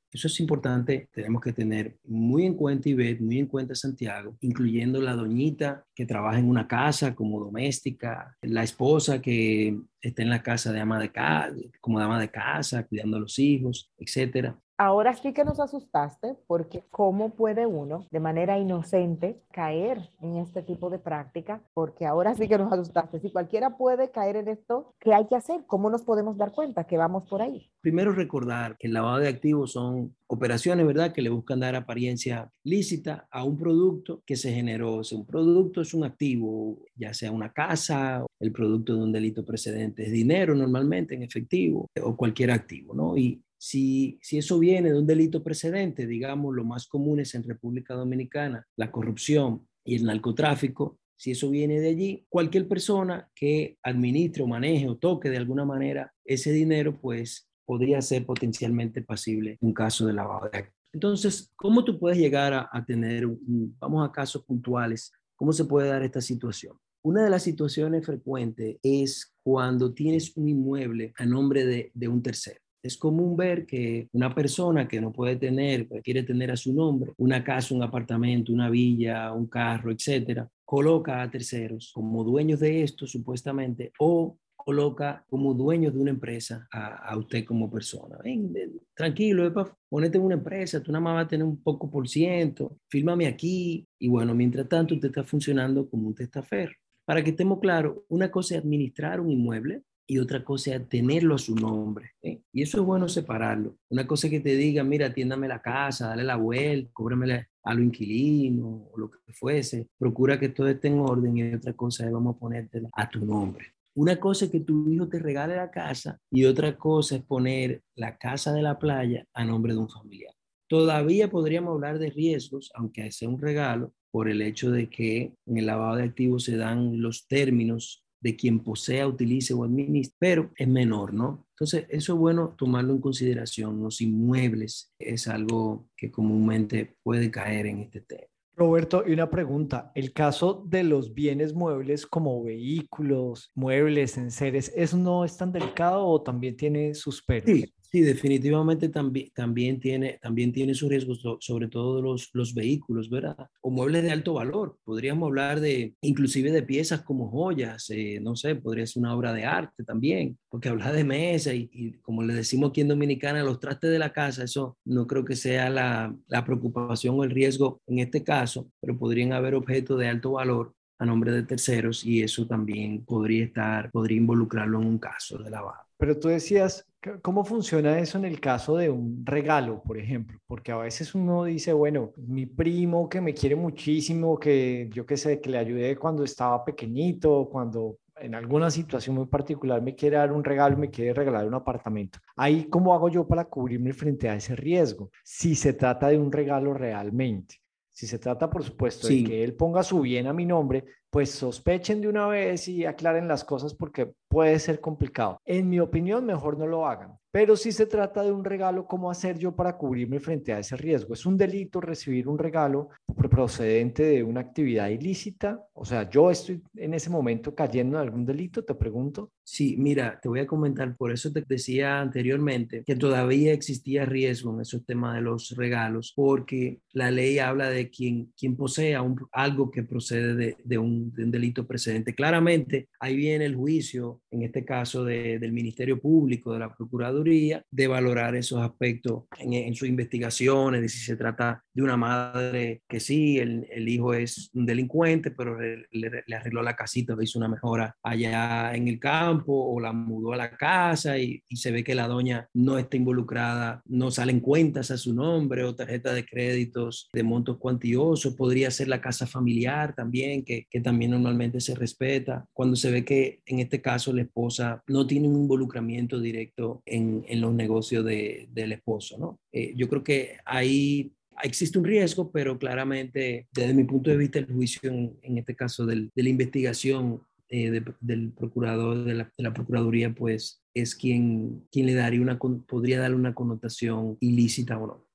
Eso es importante, tenemos que tener muy en cuenta Ivette, muy en cuenta Santiago, incluyendo la doñita que trabaja en una casa como doméstica, la esposa que está en la casa de ama de casa, como dama de casa, cuidando a los hijos, etcétera. Ahora sí que nos asustaste, porque ¿cómo puede uno de manera inocente caer en este tipo de práctica? Porque ahora sí que nos asustaste. Si cualquiera puede caer en esto, ¿qué hay que hacer? ¿Cómo nos podemos dar cuenta que vamos por ahí? Primero recordar que el lavado de activos son operaciones, ¿verdad?, que le buscan dar apariencia lícita a un producto que se generó. O sea, un producto es un activo, ya sea una casa, el producto de un delito precedente es dinero normalmente en efectivo o cualquier activo, ¿no? Y Si, si eso viene de un delito precedente, digamos, lo más común es en República Dominicana, la corrupción y el narcotráfico, si eso viene de allí, cualquier persona que administre o maneje o toque de alguna manera ese dinero, pues podría ser potencialmente pasible un caso de lavado de activos. Entonces, ¿cómo tú puedes llegar a, a tener, un, vamos a casos puntuales, cómo se puede dar esta situación? Una de las situaciones frecuentes es cuando tienes un inmueble a nombre de, de un tercero. Es común ver que una persona que no puede tener, quiere tener a su nombre, una casa, un apartamento, una villa, un carro, etcétera, coloca a terceros como dueños de esto supuestamente, o coloca como dueños de una empresa a, a usted como persona. Ven, ven, tranquilo, epa, ponete en una empresa, tú nada más vas a tener un poco por ciento, fírmame aquí. Y bueno, mientras tanto usted está funcionando como un testaferro. Para que estemos claros, una cosa es administrar un inmueble y otra cosa es tenerlo a su nombre, ¿eh? Y eso es bueno separarlo. Una cosa es que te diga, mira, atiéndame la casa, dale la vuelta, cóbrame a los inquilinos o lo que fuese. Procura que todo esté en orden, y otra cosa es vamos a ponértela a tu nombre. Una cosa es que tu hijo te regale la casa y otra cosa es poner la casa de la playa a nombre de un familiar. Todavía podríamos hablar de riesgos, aunque sea un regalo, por el hecho de que en el lavado de activos se dan los términos de quien posea, utilice o administre, pero es menor, ¿no? Entonces, eso es bueno tomarlo en consideración. Los inmuebles es algo que comúnmente puede caer en este tema. Roberto, y una pregunta, el caso de los bienes muebles como vehículos, muebles, enseres, ¿eso no es tan delicado o también tiene sus peros? Sí, sí, definitivamente también, también, tiene, también tiene sus riesgos, sobre todo los, los vehículos, ¿verdad? O muebles de alto valor. Podríamos hablar de, inclusive de piezas como joyas, eh, no sé, podría ser una obra de arte también, porque hablar de mesa y, y como le decimos aquí en Dominicana, los trastes de la casa, eso no creo que sea la, la preocupación o el riesgo en este caso, pero podrían haber objetos de alto valor a nombre de terceros y eso también podría estar, podría involucrarlo en un caso de lavado. Pero tú decías, ¿cómo funciona eso en el caso de un regalo, por ejemplo? Porque a veces uno dice, bueno, mi primo que me quiere muchísimo, que yo qué sé, que le ayudé cuando estaba pequeñito, cuando en alguna situación muy particular me quiere dar un regalo, me quiere regalar un apartamento. Ahí, ¿cómo hago yo para cubrirme frente a ese riesgo? Si se trata de un regalo realmente. Si se trata, por supuesto, sí, de que él ponga su bien a mi nombre, pues sospechen de una vez y aclaren las cosas porque puede ser complicado. En mi opinión, mejor no lo hagan. Pero si se trata de un regalo, ¿cómo hacer yo para cubrirme frente a ese riesgo? ¿Es un delito recibir un regalo procedente de una actividad ilícita? O sea, ¿yo estoy en ese momento cayendo en algún delito? Te pregunto. Sí, mira, te voy a comentar, por eso te decía anteriormente que todavía existía riesgo en esos temas de los regalos, porque la ley habla de quien, quien posea un, algo que procede de, de, un, de un delito precedente. Claramente, ahí viene el juicio, en este caso de, del Ministerio Público, de la Procuraduría, de valorar esos aspectos en, en sus investigaciones, de si se trata de una madre que sí, el, el hijo es un delincuente, pero le, le, le arregló la casita, le hizo una mejora allá en el campo, o la mudó a la casa y, y se ve que la doña no está involucrada, no salen cuentas a su nombre o tarjeta de créditos de montos cuantiosos. Podría ser la casa familiar también, que, que también normalmente se respeta. Cuando se ve que en este caso la esposa no tiene un involucramiento directo en en los negocios de, del esposo, ¿no? Eh, yo creo que ahí existe un riesgo, pero claramente desde mi punto de vista el juicio en, en este caso del, de la investigación eh, de, del procurador, de la, de la Procuraduría, pues es quien, quien le daría una, podría darle una connotación ilícita o no.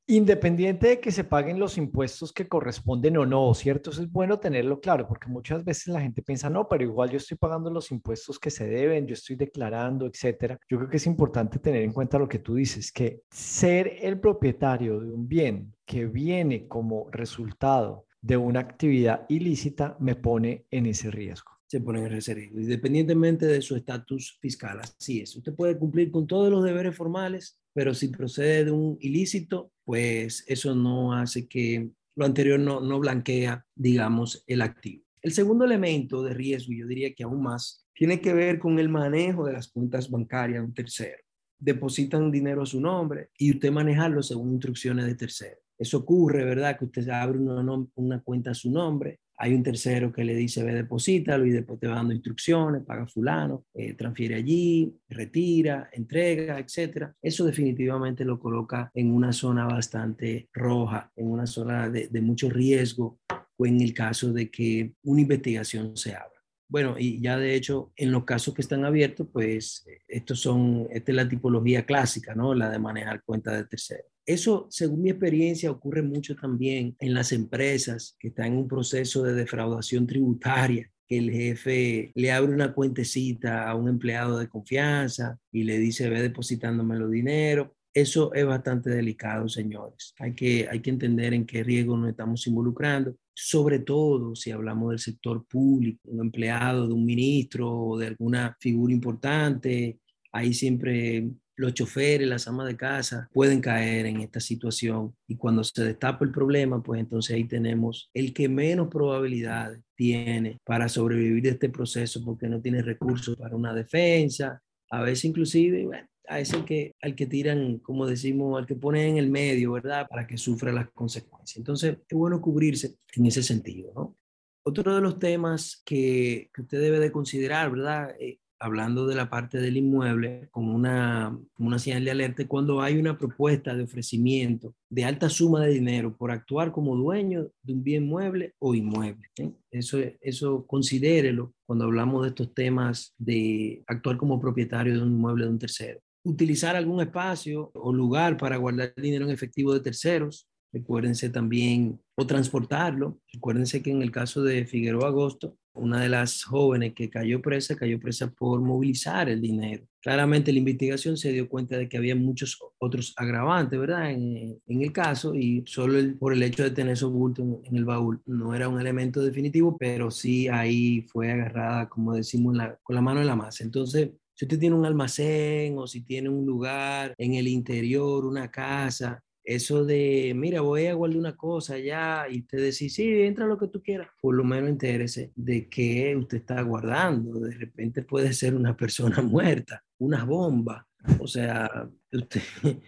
Independiente de que se paguen los impuestos que corresponden o no, ¿cierto? Eso es bueno tenerlo claro, porque muchas veces la gente piensa, no, pero igual yo estoy pagando los impuestos que se deben, yo estoy declarando, etcétera. Yo creo que es importante tener en cuenta lo que tú dices, que ser el propietario de un bien que viene como resultado de una actividad ilícita me pone en ese riesgo. Se pone en ese riesgo, independientemente de su estatus fiscal. Así es, usted puede cumplir con todos los deberes formales, pero si procede de un ilícito, pues eso no hace que lo anterior no, no blanquea, digamos, el activo. El segundo elemento de riesgo, yo diría que aún más, tiene que ver con el manejo de las cuentas bancarias de un tercero. Depositan dinero a su nombre y usted manejarlo según instrucciones de tercero. Eso ocurre, ¿verdad? Que usted abre una, una cuenta a su nombre, hay un tercero que le dice, ve, deposítalo, y después te va dando instrucciones, paga fulano, eh, transfiere allí, retira, entrega, etcétera. Eso definitivamente lo coloca en una zona bastante roja, en una zona de, de mucho riesgo, o en el caso de que una investigación se abra. Bueno, y ya de hecho, en los casos que están abiertos, pues estos son, esta es la tipología clásica, ¿no? La de manejar cuentas de terceros. Eso, según mi experiencia, ocurre mucho también en las empresas que están en un proceso de defraudación tributaria, que el jefe le abre una cuentecita a un empleado de confianza y le dice, ve depositándome los dinero. Eso es bastante delicado, señores. Hay que, hay que entender en qué riesgo nos estamos involucrando, sobre todo si hablamos del sector público, un empleado de un ministro o de alguna figura importante. Ahí siempre los choferes, las amas de casa pueden caer en esta situación, y cuando se destapa el problema, pues entonces ahí tenemos el que menos probabilidades tiene para sobrevivir de este proceso, porque no tiene recursos para una defensa, a veces inclusive, bueno, a ese al que, al que tiran, como decimos, al que ponen en el medio, ¿verdad? Para que sufra las consecuencias. Entonces, es bueno cubrirse en ese sentido, ¿no? Otro de los temas que, que usted debe de considerar, ¿verdad? Eh, hablando de la parte del inmueble, como una, como una señal de alerta, cuando hay una propuesta de ofrecimiento de alta suma de dinero por actuar como dueño de un bien mueble o inmueble. ¿eh? Eso, eso considérelo cuando hablamos de estos temas de actuar como propietario de un inmueble de un tercero. Utilizar algún espacio o lugar para guardar dinero en efectivo de terceros. Recuérdense también, o transportarlo. Recuérdense que en el caso de Figueroa Agosto, una de las jóvenes que cayó presa, cayó presa por movilizar el dinero. Claramente la investigación se dio cuenta de que había muchos otros agravantes, ¿verdad? En, en el caso, y solo el, por el hecho de tener esos bultos en, en el baúl no era un elemento definitivo, pero sí ahí fue agarrada, como decimos, la, con la mano en la masa. Entonces, si usted tiene un almacén o si tiene un lugar en el interior, una casa, eso de, mira, voy a guardar una cosa allá, y usted dice, sí, entra lo que tú quieras, por lo menos entérese de qué usted está guardando. De repente puede ser una persona muerta, una bomba. O sea, usted,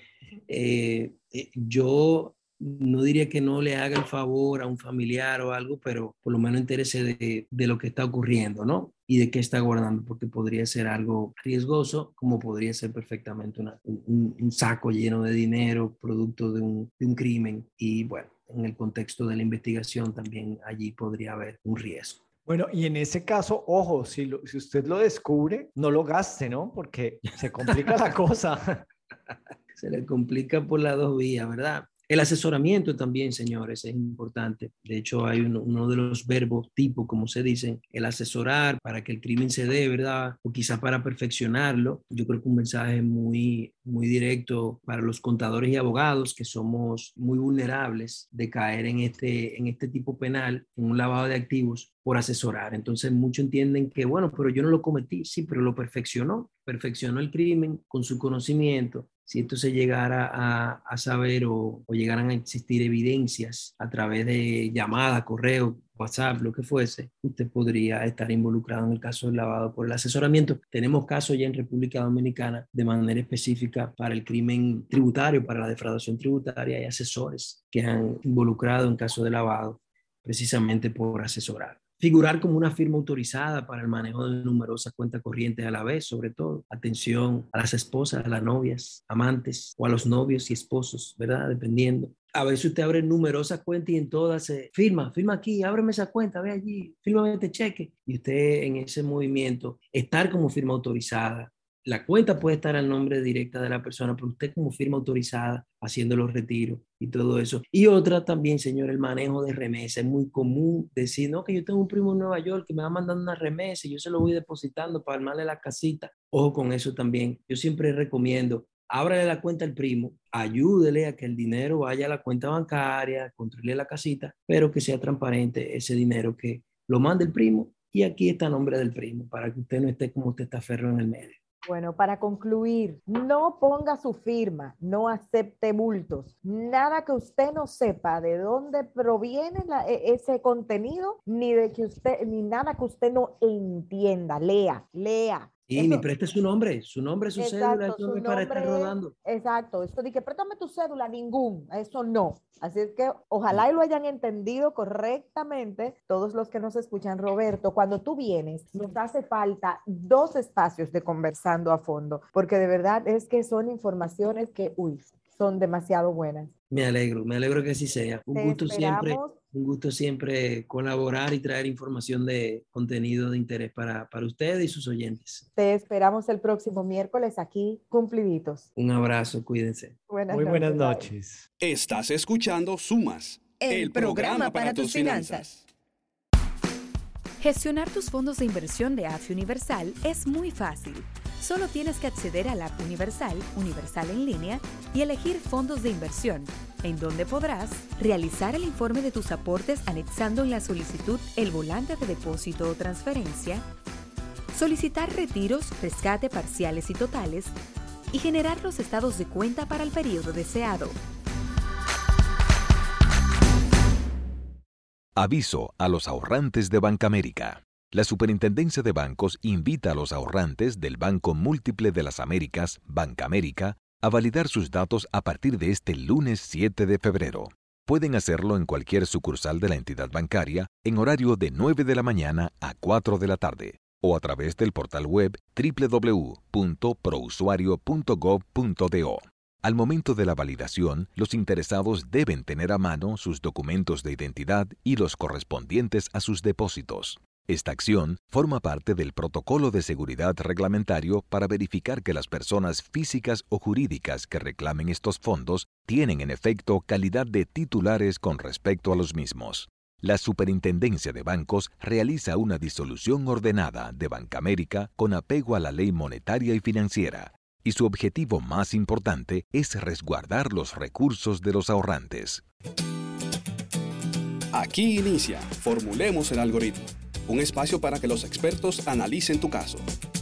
eh, eh, yo no diría que no le haga el favor a un familiar o algo, pero por lo menos entérese de, de lo que está ocurriendo, ¿no? Y de qué está guardando, porque podría ser algo riesgoso, como podría ser perfectamente una, un, un saco lleno de dinero, producto de un, de un crimen. Y bueno, en el contexto de la investigación también allí podría haber un riesgo. Bueno, y en ese caso, ojo, si, lo, si usted lo descubre, no lo gaste, ¿no? Porque se complica la cosa. Se le complica por las dos vías, ¿verdad? El asesoramiento también, señores, es importante. De hecho, hay uno, uno de los verbos tipo, como se dicen, el asesorar para que el crimen se dé, ¿verdad? O quizá para perfeccionarlo. Yo creo que un mensaje muy, muy directo para los contadores y abogados, que somos muy vulnerables de caer en este, en este tipo penal, en un lavado de activos, por asesorar. Entonces, muchos entienden que, bueno, pero yo no lo cometí, sí, pero lo perfeccionó. Perfeccionó el crimen con su conocimiento. Si esto se llegara a, a saber o, o llegaran a existir evidencias a través de llamada, correo, WhatsApp, lo que fuese, usted podría estar involucrado en el caso del lavado por el asesoramiento. Tenemos casos ya en República Dominicana de manera específica para el crimen tributario, para la defraudación tributaria. Hay asesores que han involucrado en caso de lavado precisamente por asesorar. Figurar como una firma autorizada para el manejo de numerosas cuentas corrientes a la vez, sobre todo. Atención a las esposas, a las novias, amantes, o a los novios y esposos, ¿verdad? Dependiendo. A veces usted abre numerosas cuentas y en todas se firma, firma aquí, ábreme esa cuenta, ve allí, fírmame este cheque. Y usted en ese movimiento, estar como firma autorizada, la cuenta puede estar al nombre directa de la persona, pero usted como firma autorizada haciendo los retiros y todo eso. Y otra también, señor, el manejo de remesa. Es muy común decir, no, que yo tengo un primo en Nueva York que me va mandando una remesa y yo se lo voy depositando para armarle la casita. Ojo con eso también. Yo siempre recomiendo, ábrale la cuenta al primo, ayúdele a que el dinero vaya a la cuenta bancaria, controle la casita, pero que sea transparente ese dinero, que lo mande el primo y aquí está el nombre del primo, para que usted no esté como usted está ferro en el medio. Bueno, para concluir, no ponga su firma, no acepte bultos, nada que usted no sepa de dónde proviene la, ese contenido, ni de que usted, ni nada que usted no entienda. Lea, lea. Y Eso, ni preste su nombre, su nombre, su exacto, cédula, eso su no es para estar nombre, rodando. Exacto, esto de que préstame tu cédula, ningún, eso no. Así es que ojalá y lo hayan entendido correctamente todos los que nos escuchan. Roberto, cuando tú vienes, nos hace falta dos espacios de conversando a fondo, porque de verdad es que son informaciones que, uy, son demasiado buenas. Me alegro, me alegro que así sea. Un Te gusto siempre, esperamos. un gusto siempre colaborar y traer información de contenido de interés para, para ustedes y sus oyentes. Te esperamos el próximo miércoles aquí, cumpliditos. Un abrazo, cuídense. Buenas Muy buenas noches. noches. Estás escuchando Sumas, El, el programa para tus finanzas. Gestionar tus fondos de inversión de A F I Universal es muy fácil. Solo tienes que acceder a la app Universal, Universal en línea, y elegir fondos de inversión, en donde podrás realizar el informe de tus aportes anexando en la solicitud el volante de depósito o transferencia, solicitar retiros, rescate parciales y totales, y generar los estados de cuenta para el periodo deseado. Aviso a los ahorrantes de Bancamérica. La Superintendencia de Bancos invita a los ahorrantes del Banco Múltiple de las Américas, Bancamérica, a validar sus datos a partir de este lunes siete de febrero. Pueden hacerlo en cualquier sucursal de la entidad bancaria en horario de nueve de la mañana a cuatro de la tarde o a través del portal web doble u doble u doble u punto prousuario punto gov punto do. Al momento de la validación, los interesados deben tener a mano sus documentos de identidad y los correspondientes a sus depósitos. Esta acción forma parte del protocolo de seguridad reglamentario para verificar que las personas físicas o jurídicas que reclamen estos fondos tienen en efecto calidad de titulares con respecto a los mismos. La Superintendencia de Bancos realiza una disolución ordenada de Bancamérica con apego a la ley monetaria y financiera, y su objetivo más importante es resguardar los recursos de los ahorrantes. Aquí inicia Formulemos el Algoritmo, un espacio para que los expertos analicen tu caso.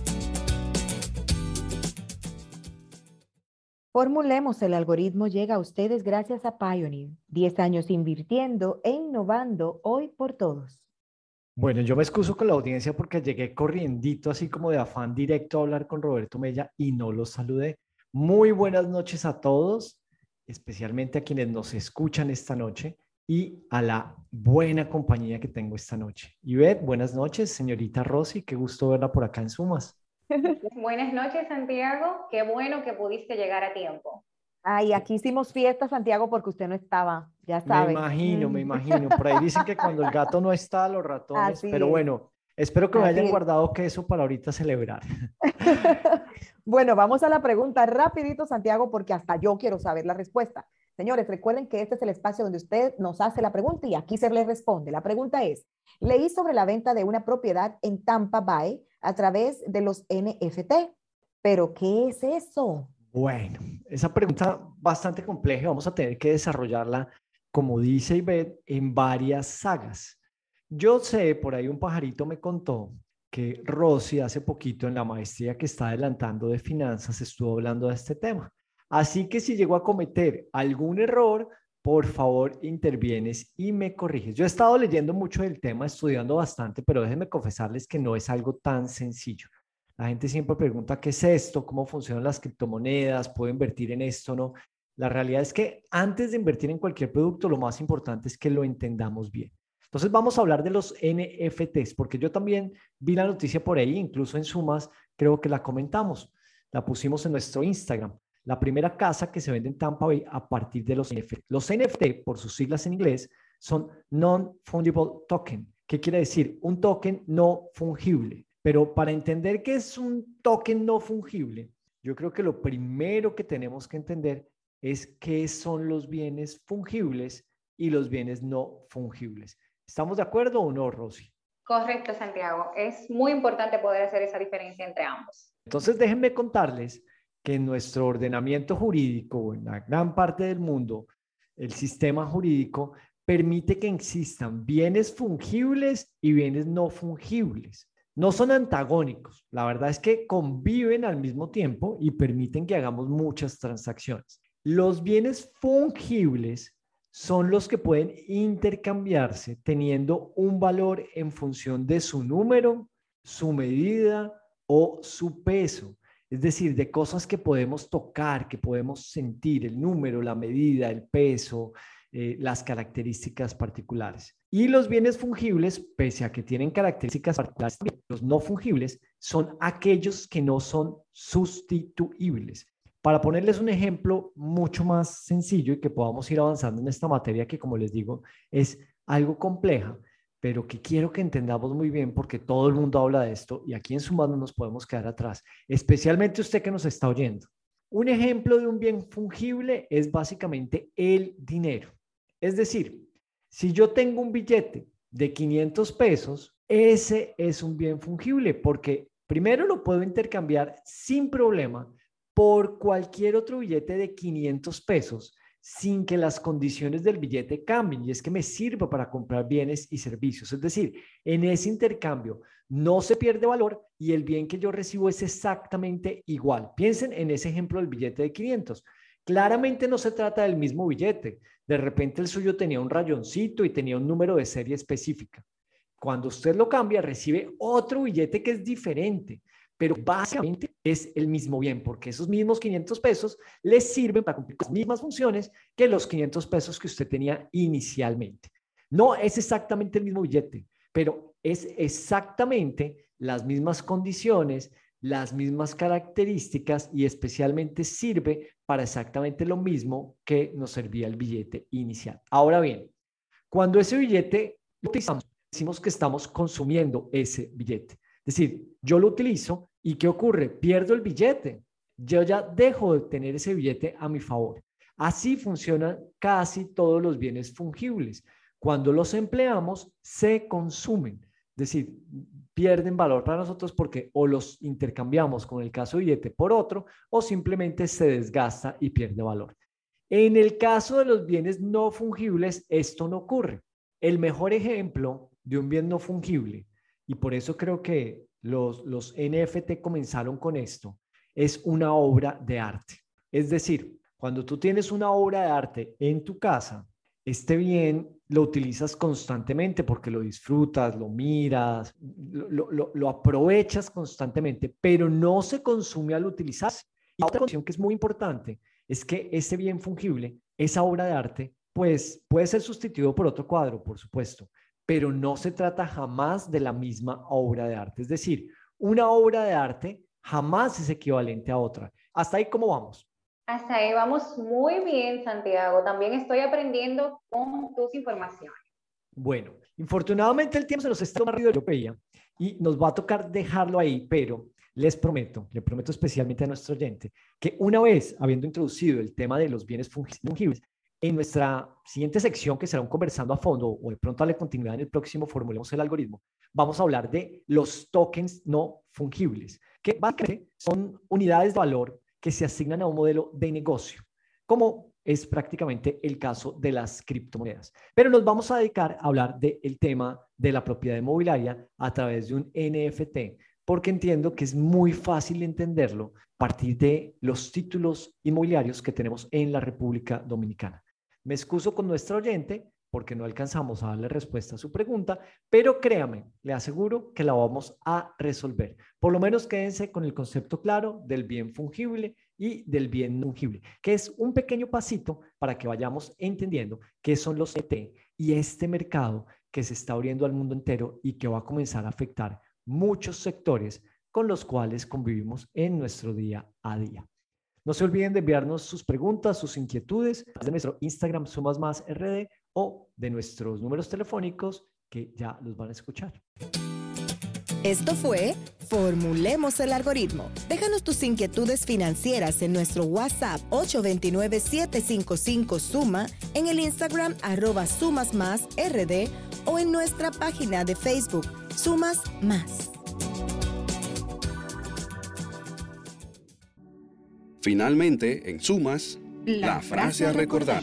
Formulemos el Algoritmo llega a ustedes gracias a Pioneer. diez años invirtiendo e innovando hoy por todos. Bueno, yo me excuso con la audiencia porque llegué corriendito, así como de afán directo a hablar con Roberto Mella y no los saludé. Muy buenas noches a todos, especialmente a quienes nos escuchan esta noche y a la buena compañía que tengo esta noche. Ivette, buenas noches. Señorita Rosy, qué gusto verla por acá en Sumas. Buenas noches, Santiago. Qué bueno que pudiste llegar a tiempo. Ay, aquí hicimos fiesta, Santiago, porque usted no estaba, ya sabe. Me imagino, me imagino. Por ahí dicen que cuando el gato no está, los ratones. Así pero es. bueno, espero que me Así hayan es. guardado queso para ahorita celebrar. Bueno, vamos a la pregunta rapidito, Santiago, porque hasta yo quiero saber la respuesta. Señores, recuerden que este es el espacio donde usted nos hace la pregunta y aquí se le responde. La pregunta es, leí sobre la venta de una propiedad en Tampa Bay a través de los N F T, pero ¿qué es eso? Bueno, esa pregunta bastante compleja, vamos a tener que desarrollarla, como dice Ivette, en varias sagas. Yo sé, por ahí un pajarito me contó que Rosy hace poquito en la maestría que está adelantando de finanzas estuvo hablando de este tema. Así que si llego a cometer algún error, por favor intervienes y me corriges. Yo he estado leyendo mucho del tema, estudiando bastante, pero déjenme confesarles que no es algo tan sencillo. La gente siempre pregunta qué es esto, cómo funcionan las criptomonedas, puedo invertir en esto o no. La realidad es que antes de invertir en cualquier producto, lo más importante es que lo entendamos bien. Entonces vamos a hablar de los N F Ts, porque yo también vi la noticia por ahí, incluso en Sumas, creo que la comentamos, la pusimos en nuestro Instagram. La primera casa que se vende en Tampa Bay a partir de los N F T. Los N F T, por sus siglas en inglés, son Non-Fungible Token. ¿Qué quiere decir? Un token no fungible. Pero para entender qué es un token no fungible, yo creo que lo primero que tenemos que entender es qué son los bienes fungibles y los bienes no fungibles. ¿Estamos de acuerdo o no, Rosy? Correcto, Santiago. Es muy importante poder hacer esa diferencia entre ambos. Entonces, déjenme contarles que en nuestro ordenamiento jurídico, en la gran parte del mundo, el sistema jurídico permite que existan bienes fungibles y bienes no fungibles. No son antagónicos, la verdad es que conviven al mismo tiempo y permiten que hagamos muchas transacciones. Los bienes fungibles son los que pueden intercambiarse teniendo un valor en función de su número, su medida o su peso. Es decir, de cosas que podemos tocar, que podemos sentir, el número, la medida, el peso, eh, las características particulares. Y los bienes fungibles, pese a que tienen características particulares, los no fungibles son aquellos que no son sustituibles. Para ponerles un ejemplo mucho más sencillo y que podamos ir avanzando en esta materia que, como les digo, es algo compleja, pero que quiero que entendamos muy bien porque todo el mundo habla de esto y aquí en Sumas no nos podemos quedar atrás, especialmente usted que nos está oyendo. Un ejemplo de un bien fungible es básicamente el dinero. Es decir, si yo tengo un billete de quinientos pesos, ese es un bien fungible porque primero lo puedo intercambiar sin problema por cualquier otro billete de quinientos pesos sin que las condiciones del billete cambien, y es que me sirve para comprar bienes y servicios. Es decir, en ese intercambio no se pierde valor y el bien que yo recibo es exactamente igual. Piensen en ese ejemplo del billete de quinientos. Claramente no se trata del mismo billete. De repente el suyo tenía un rayoncito y tenía un número de serie específica. Cuando usted lo cambia, recibe otro billete que es diferente, pero básicamente es el mismo bien, porque esos mismos quinientos pesos le sirven para cumplir las mismas funciones que los quinientos pesos que usted tenía inicialmente. No es exactamente el mismo billete, pero es exactamente las mismas condiciones, las mismas características y especialmente sirve para exactamente lo mismo que nos servía el billete inicial. Ahora bien, cuando ese billete lo utilizamos, decimos que estamos consumiendo ese billete. Es decir, yo lo utilizo y ¿qué ocurre? Pierdo el billete. Yo ya dejo de tener ese billete a mi favor. Así funcionan casi todos los bienes fungibles. Cuando los empleamos, se consumen. Es decir, pierden valor para nosotros porque o los intercambiamos con el caso de billete por otro o simplemente se desgasta y pierde valor. En el caso de los bienes no fungibles, esto no ocurre. El mejor ejemplo de un bien no fungible, y por eso creo que los, los N F T comenzaron con esto, es una obra de arte. Es decir, cuando tú tienes una obra de arte en tu casa, este bien lo utilizas constantemente porque lo disfrutas, lo miras, lo, lo, lo aprovechas constantemente, pero no se consume al utilizarse. Y otra condición que es muy importante es que ese bien fungible, esa obra de arte, pues puede ser sustituido por otro cuadro, por supuesto, pero no se trata jamás de la misma obra de arte. Es decir, una obra de arte jamás es equivalente a otra. ¿Hasta ahí cómo vamos? Hasta ahí vamos muy bien, Santiago. También estoy aprendiendo con tus informaciones. Bueno, infortunadamente el tiempo se nos está más rápido de lo que veía y nos va a tocar dejarlo ahí, pero les prometo, le prometo especialmente a nuestro oyente, que una vez habiendo introducido el tema de los bienes fungibles, en nuestra siguiente sección, que será un conversando a fondo, o de pronto darle continuidad en el próximo Formulemos el Algoritmo, vamos a hablar de los tokens no fungibles, que básicamente son unidades de valor que se asignan a un modelo de negocio, como es prácticamente el caso de las criptomonedas. Pero nos vamos a dedicar a hablar del tema de la propiedad inmobiliaria a través de un N F T, porque entiendo que es muy fácil entenderlo a partir de los títulos inmobiliarios que tenemos en la República Dominicana. Me excuso con nuestra oyente porque no alcanzamos a darle respuesta a su pregunta, pero créame, le aseguro que la vamos a resolver. Por lo menos quédense con el concepto claro del bien fungible y del bien no fungible, que es un pequeño pasito para que vayamos entendiendo qué son los N F T y este mercado que se está abriendo al mundo entero y que va a comenzar a afectar muchos sectores con los cuales convivimos en nuestro día a día. No se olviden de enviarnos sus preguntas, sus inquietudes de nuestro Instagram Sumas Más R D o de nuestros números telefónicos que ya los van a escuchar. Esto fue Formulemos el Algoritmo. Déjanos tus inquietudes financieras en nuestro WhatsApp ocho dos nueve, siete cinco cinco, SUMA, en el Instagram arroba Sumas Más R D o en nuestra página de Facebook Sumas Más. Finalmente, en Sumas, la, la frase a recordar.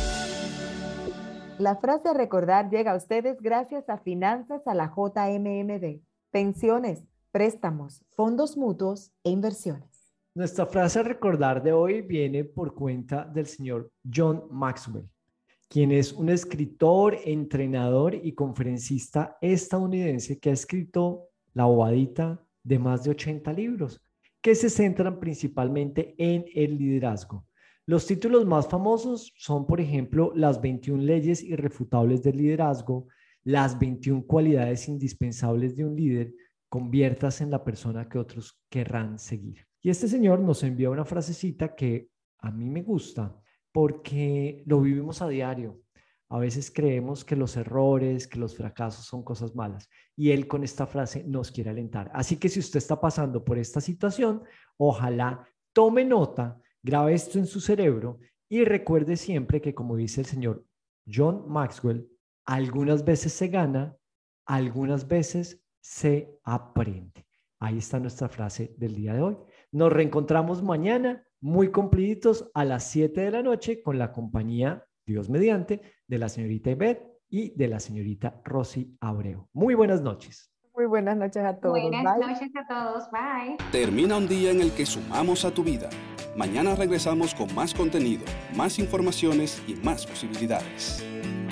La frase a recordar llega a ustedes gracias a Finanzas a la J M M D, pensiones, préstamos, fondos mutuos e inversiones. Nuestra frase a recordar de hoy viene por cuenta del señor John Maxwell, quien es un escritor, entrenador y conferencista estadounidense que ha escrito la bobadita de más de ochenta libros, que se centran principalmente en el liderazgo. Los títulos más famosos son, por ejemplo, Las veintiuna leyes irrefutables del liderazgo, Las veintiuna cualidades indispensables de un líder, Conviértase en la persona que otros querrán seguir. Y este señor nos envía una frasecita que a mí me gusta porque lo vivimos a diario. A veces creemos que los errores, que los fracasos son cosas malas. Y él con esta frase nos quiere alentar. Así que si usted está pasando por esta situación, ojalá tome nota, grabe esto en su cerebro y recuerde siempre que, como dice el señor John Maxwell, algunas veces se gana, algunas veces se aprende. Ahí está nuestra frase del día de hoy. Nos reencontramos mañana, muy cumpliditos, a las siete de la noche con la compañía, Dios mediante, de la señorita Ivette y de la señorita Rosy Abreu. Muy buenas noches. Muy buenas noches a todos. Buenas Bye. noches a todos. Bye. Termina un día en el que sumamos a tu vida. Mañana regresamos con más contenido, más informaciones y más posibilidades.